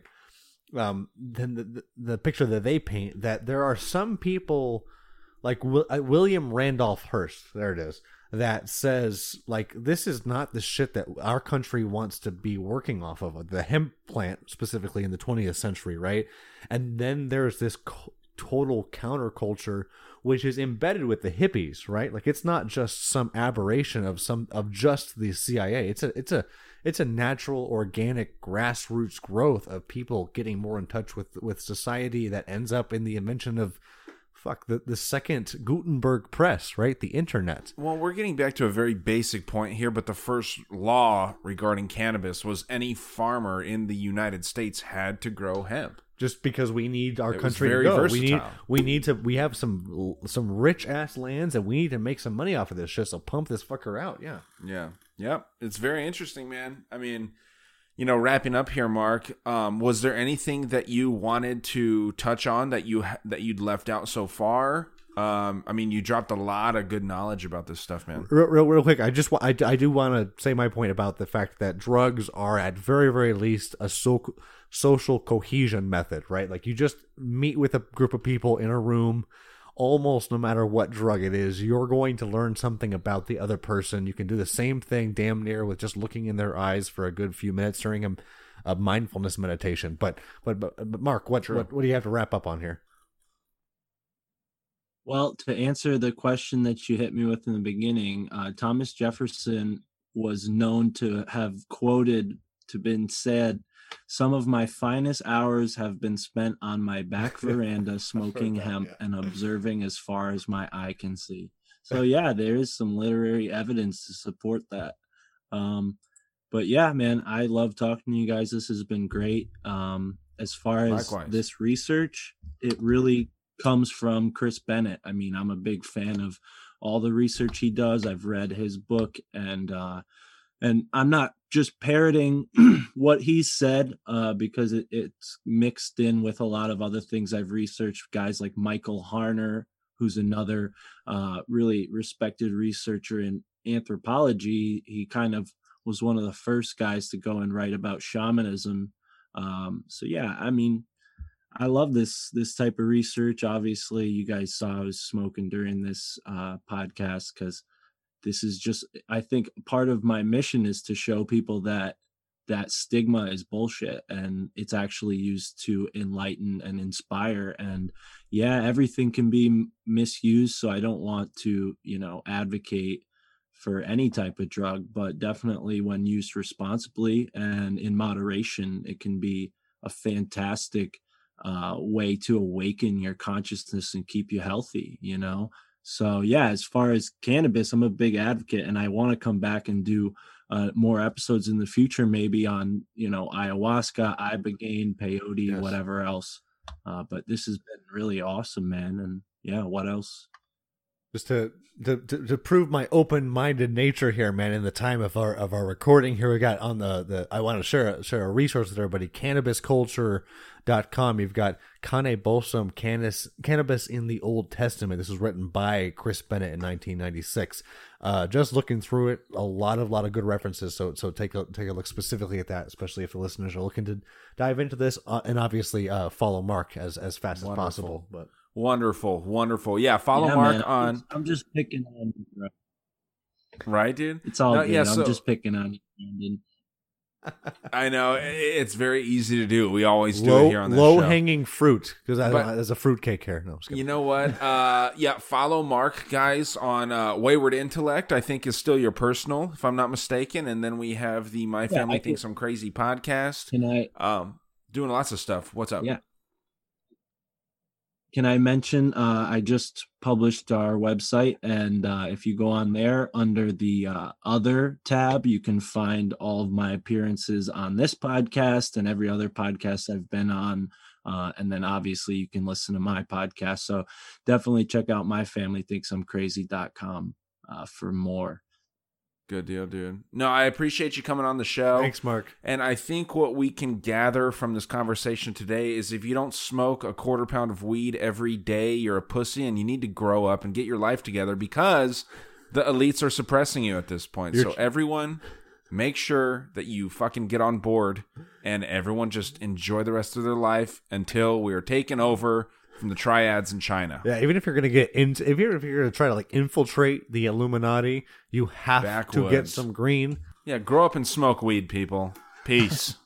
Speaker 12: Um, than the, the the picture that they paint that there are some people like Will, uh, William Randolph Hearst, there it is, that says like this is not the shit that our country wants to be working off of, the hemp plant specifically in the twentieth century, right? And then there's this co- total counterculture which is embedded with the hippies, right? Like it's not just some aberration of some of just the C I A. It's a it's a it's a natural, organic, grassroots growth of people getting more in touch with with society that ends up in the invention of fuck the, the second Gutenberg press, right? The internet.
Speaker 9: Well, we're getting back to a very basic point here, but the first law regarding cannabis was any farmer in the United States had to grow hemp.
Speaker 12: Just because we need our
Speaker 9: It was
Speaker 12: country
Speaker 9: very
Speaker 12: to go,
Speaker 9: versatile.
Speaker 12: we need we need to we have some some rich ass lands, and we need to make some money off of this shit. So pump this fucker out, yeah.
Speaker 9: Yeah. Yep. It's very interesting, man. I mean, you know, wrapping up here, Mark, um, was there anything that you wanted to touch on that you ha- that you'd left out so far? Um, I mean, you dropped a lot of good knowledge about this stuff, man.
Speaker 12: Real, real, real quick, I just wa- I, I do want to say my point about the fact that drugs are at very, very least a so- social cohesion method, right? Like you just meet with a group of people in a room, almost no matter what drug it is, you're going to learn something about the other person. You can do the same thing damn near with just looking in their eyes for a good few minutes during a, a mindfulness meditation. But, but, but, but Mark, what, what, what do you have to wrap up on here?
Speaker 11: Well, to answer the question that you hit me with in the beginning, uh, Thomas Jefferson was known to have quoted, to been said, "Some of my finest hours have been spent on my back veranda smoking hemp and observing as far as my eye can see." So yeah, there is some literary evidence to support that. Um, but yeah, man, I love talking to you guys. This has been great. Um, as far as
Speaker 9: Likewise.
Speaker 11: this research, it really comes from Chris Bennett. I mean, I'm a big fan of all the research he does. I've read his book, and uh, and I'm not just parroting what he said uh, because it, it's mixed in with a lot of other things I've researched. Guys like Michael Harner, who's another uh, really respected researcher in anthropology. He kind of was one of the first guys to go and write about shamanism. Um, so yeah, I mean, I love this this type of research. Obviously, you guys saw I was smoking during this uh, podcast because this is just, I think part of my mission is to show people that that stigma is bullshit and it's actually used to enlighten and inspire. And yeah, everything can be misused. So I don't want to, you know, advocate for any type of drug, but definitely when used responsibly and in moderation, it can be a fantastic uh, way to awaken your consciousness and keep you healthy, you know? So yeah, as far as cannabis, I'm a big advocate, and I want to come back and do uh, more episodes in the future, maybe on, you know, ayahuasca, ibogaine, peyote, yes. whatever else. Uh, but this has been really awesome, man. And yeah, what else?
Speaker 12: Just to, to to to prove my open-minded nature here, man. In the time of our of our recording here, we got on the the. I want to share share a resource with everybody. cannabis culture dot com. You've got Cane Balsam, Cannabis Cannabis in the Old Testament. This was written by Chris Bennett in nineteen ninety-six. Uh, just looking through it, a lot of lot of good references. So so take a take a look specifically at that, especially if the listeners are looking to dive into this, uh, and obviously uh, follow Mark as as fast Wonderful. as possible. But.
Speaker 9: Wonderful, wonderful. Yeah, follow
Speaker 11: yeah,
Speaker 9: Mark
Speaker 11: man.
Speaker 9: on.
Speaker 11: I'm just picking on you, bro.
Speaker 9: Right, dude?
Speaker 11: It's all
Speaker 9: no,
Speaker 11: good.
Speaker 9: Yeah,
Speaker 11: I'm
Speaker 9: so,
Speaker 11: just picking on you, Brandon.
Speaker 9: I know. It's very easy to do. We always do
Speaker 12: low,
Speaker 9: it here on this
Speaker 12: low
Speaker 9: show.
Speaker 12: hanging fruit, because
Speaker 9: But-
Speaker 12: there's a fruitcake here. No, I'm just kidding.
Speaker 9: You know what? Uh, yeah, follow Mark, guys, on uh, Wayward Intellect, I think is still your personal, if I'm not mistaken. And then we have the My
Speaker 11: Yeah,
Speaker 9: Family
Speaker 11: I
Speaker 9: Thinks
Speaker 11: can-
Speaker 9: I'm Crazy podcast.
Speaker 11: Can I?
Speaker 9: Um, doing lots of stuff. What's up?
Speaker 11: Yeah. Can I mention, uh, I just published our website, and uh, if you go on there under the uh, other tab, you can find all of my appearances on this podcast and every other podcast I've been on. Uh, and then obviously you can listen to my podcast. So definitely check out my family thinks I'm crazy dot com uh, for more.
Speaker 9: Good deal, dude. No, I appreciate you coming on the show.
Speaker 12: Thanks, Mark.
Speaker 9: And I think what we can gather from this conversation today is if you don't smoke a quarter pound of weed every day, you're a pussy and you need to grow up and get your life together because the elites are suppressing you at this point. You're so everyone, make sure that you fucking get on board and everyone just enjoy the rest of their life until we are taken over from the triads in China.
Speaker 12: Yeah, even if you're gonna get into, if you're if you're gonna try to like infiltrate the Illuminati, you have
Speaker 9: Backwoods.
Speaker 12: to get some green.
Speaker 9: Yeah, grow up and smoke weed, people. Peace.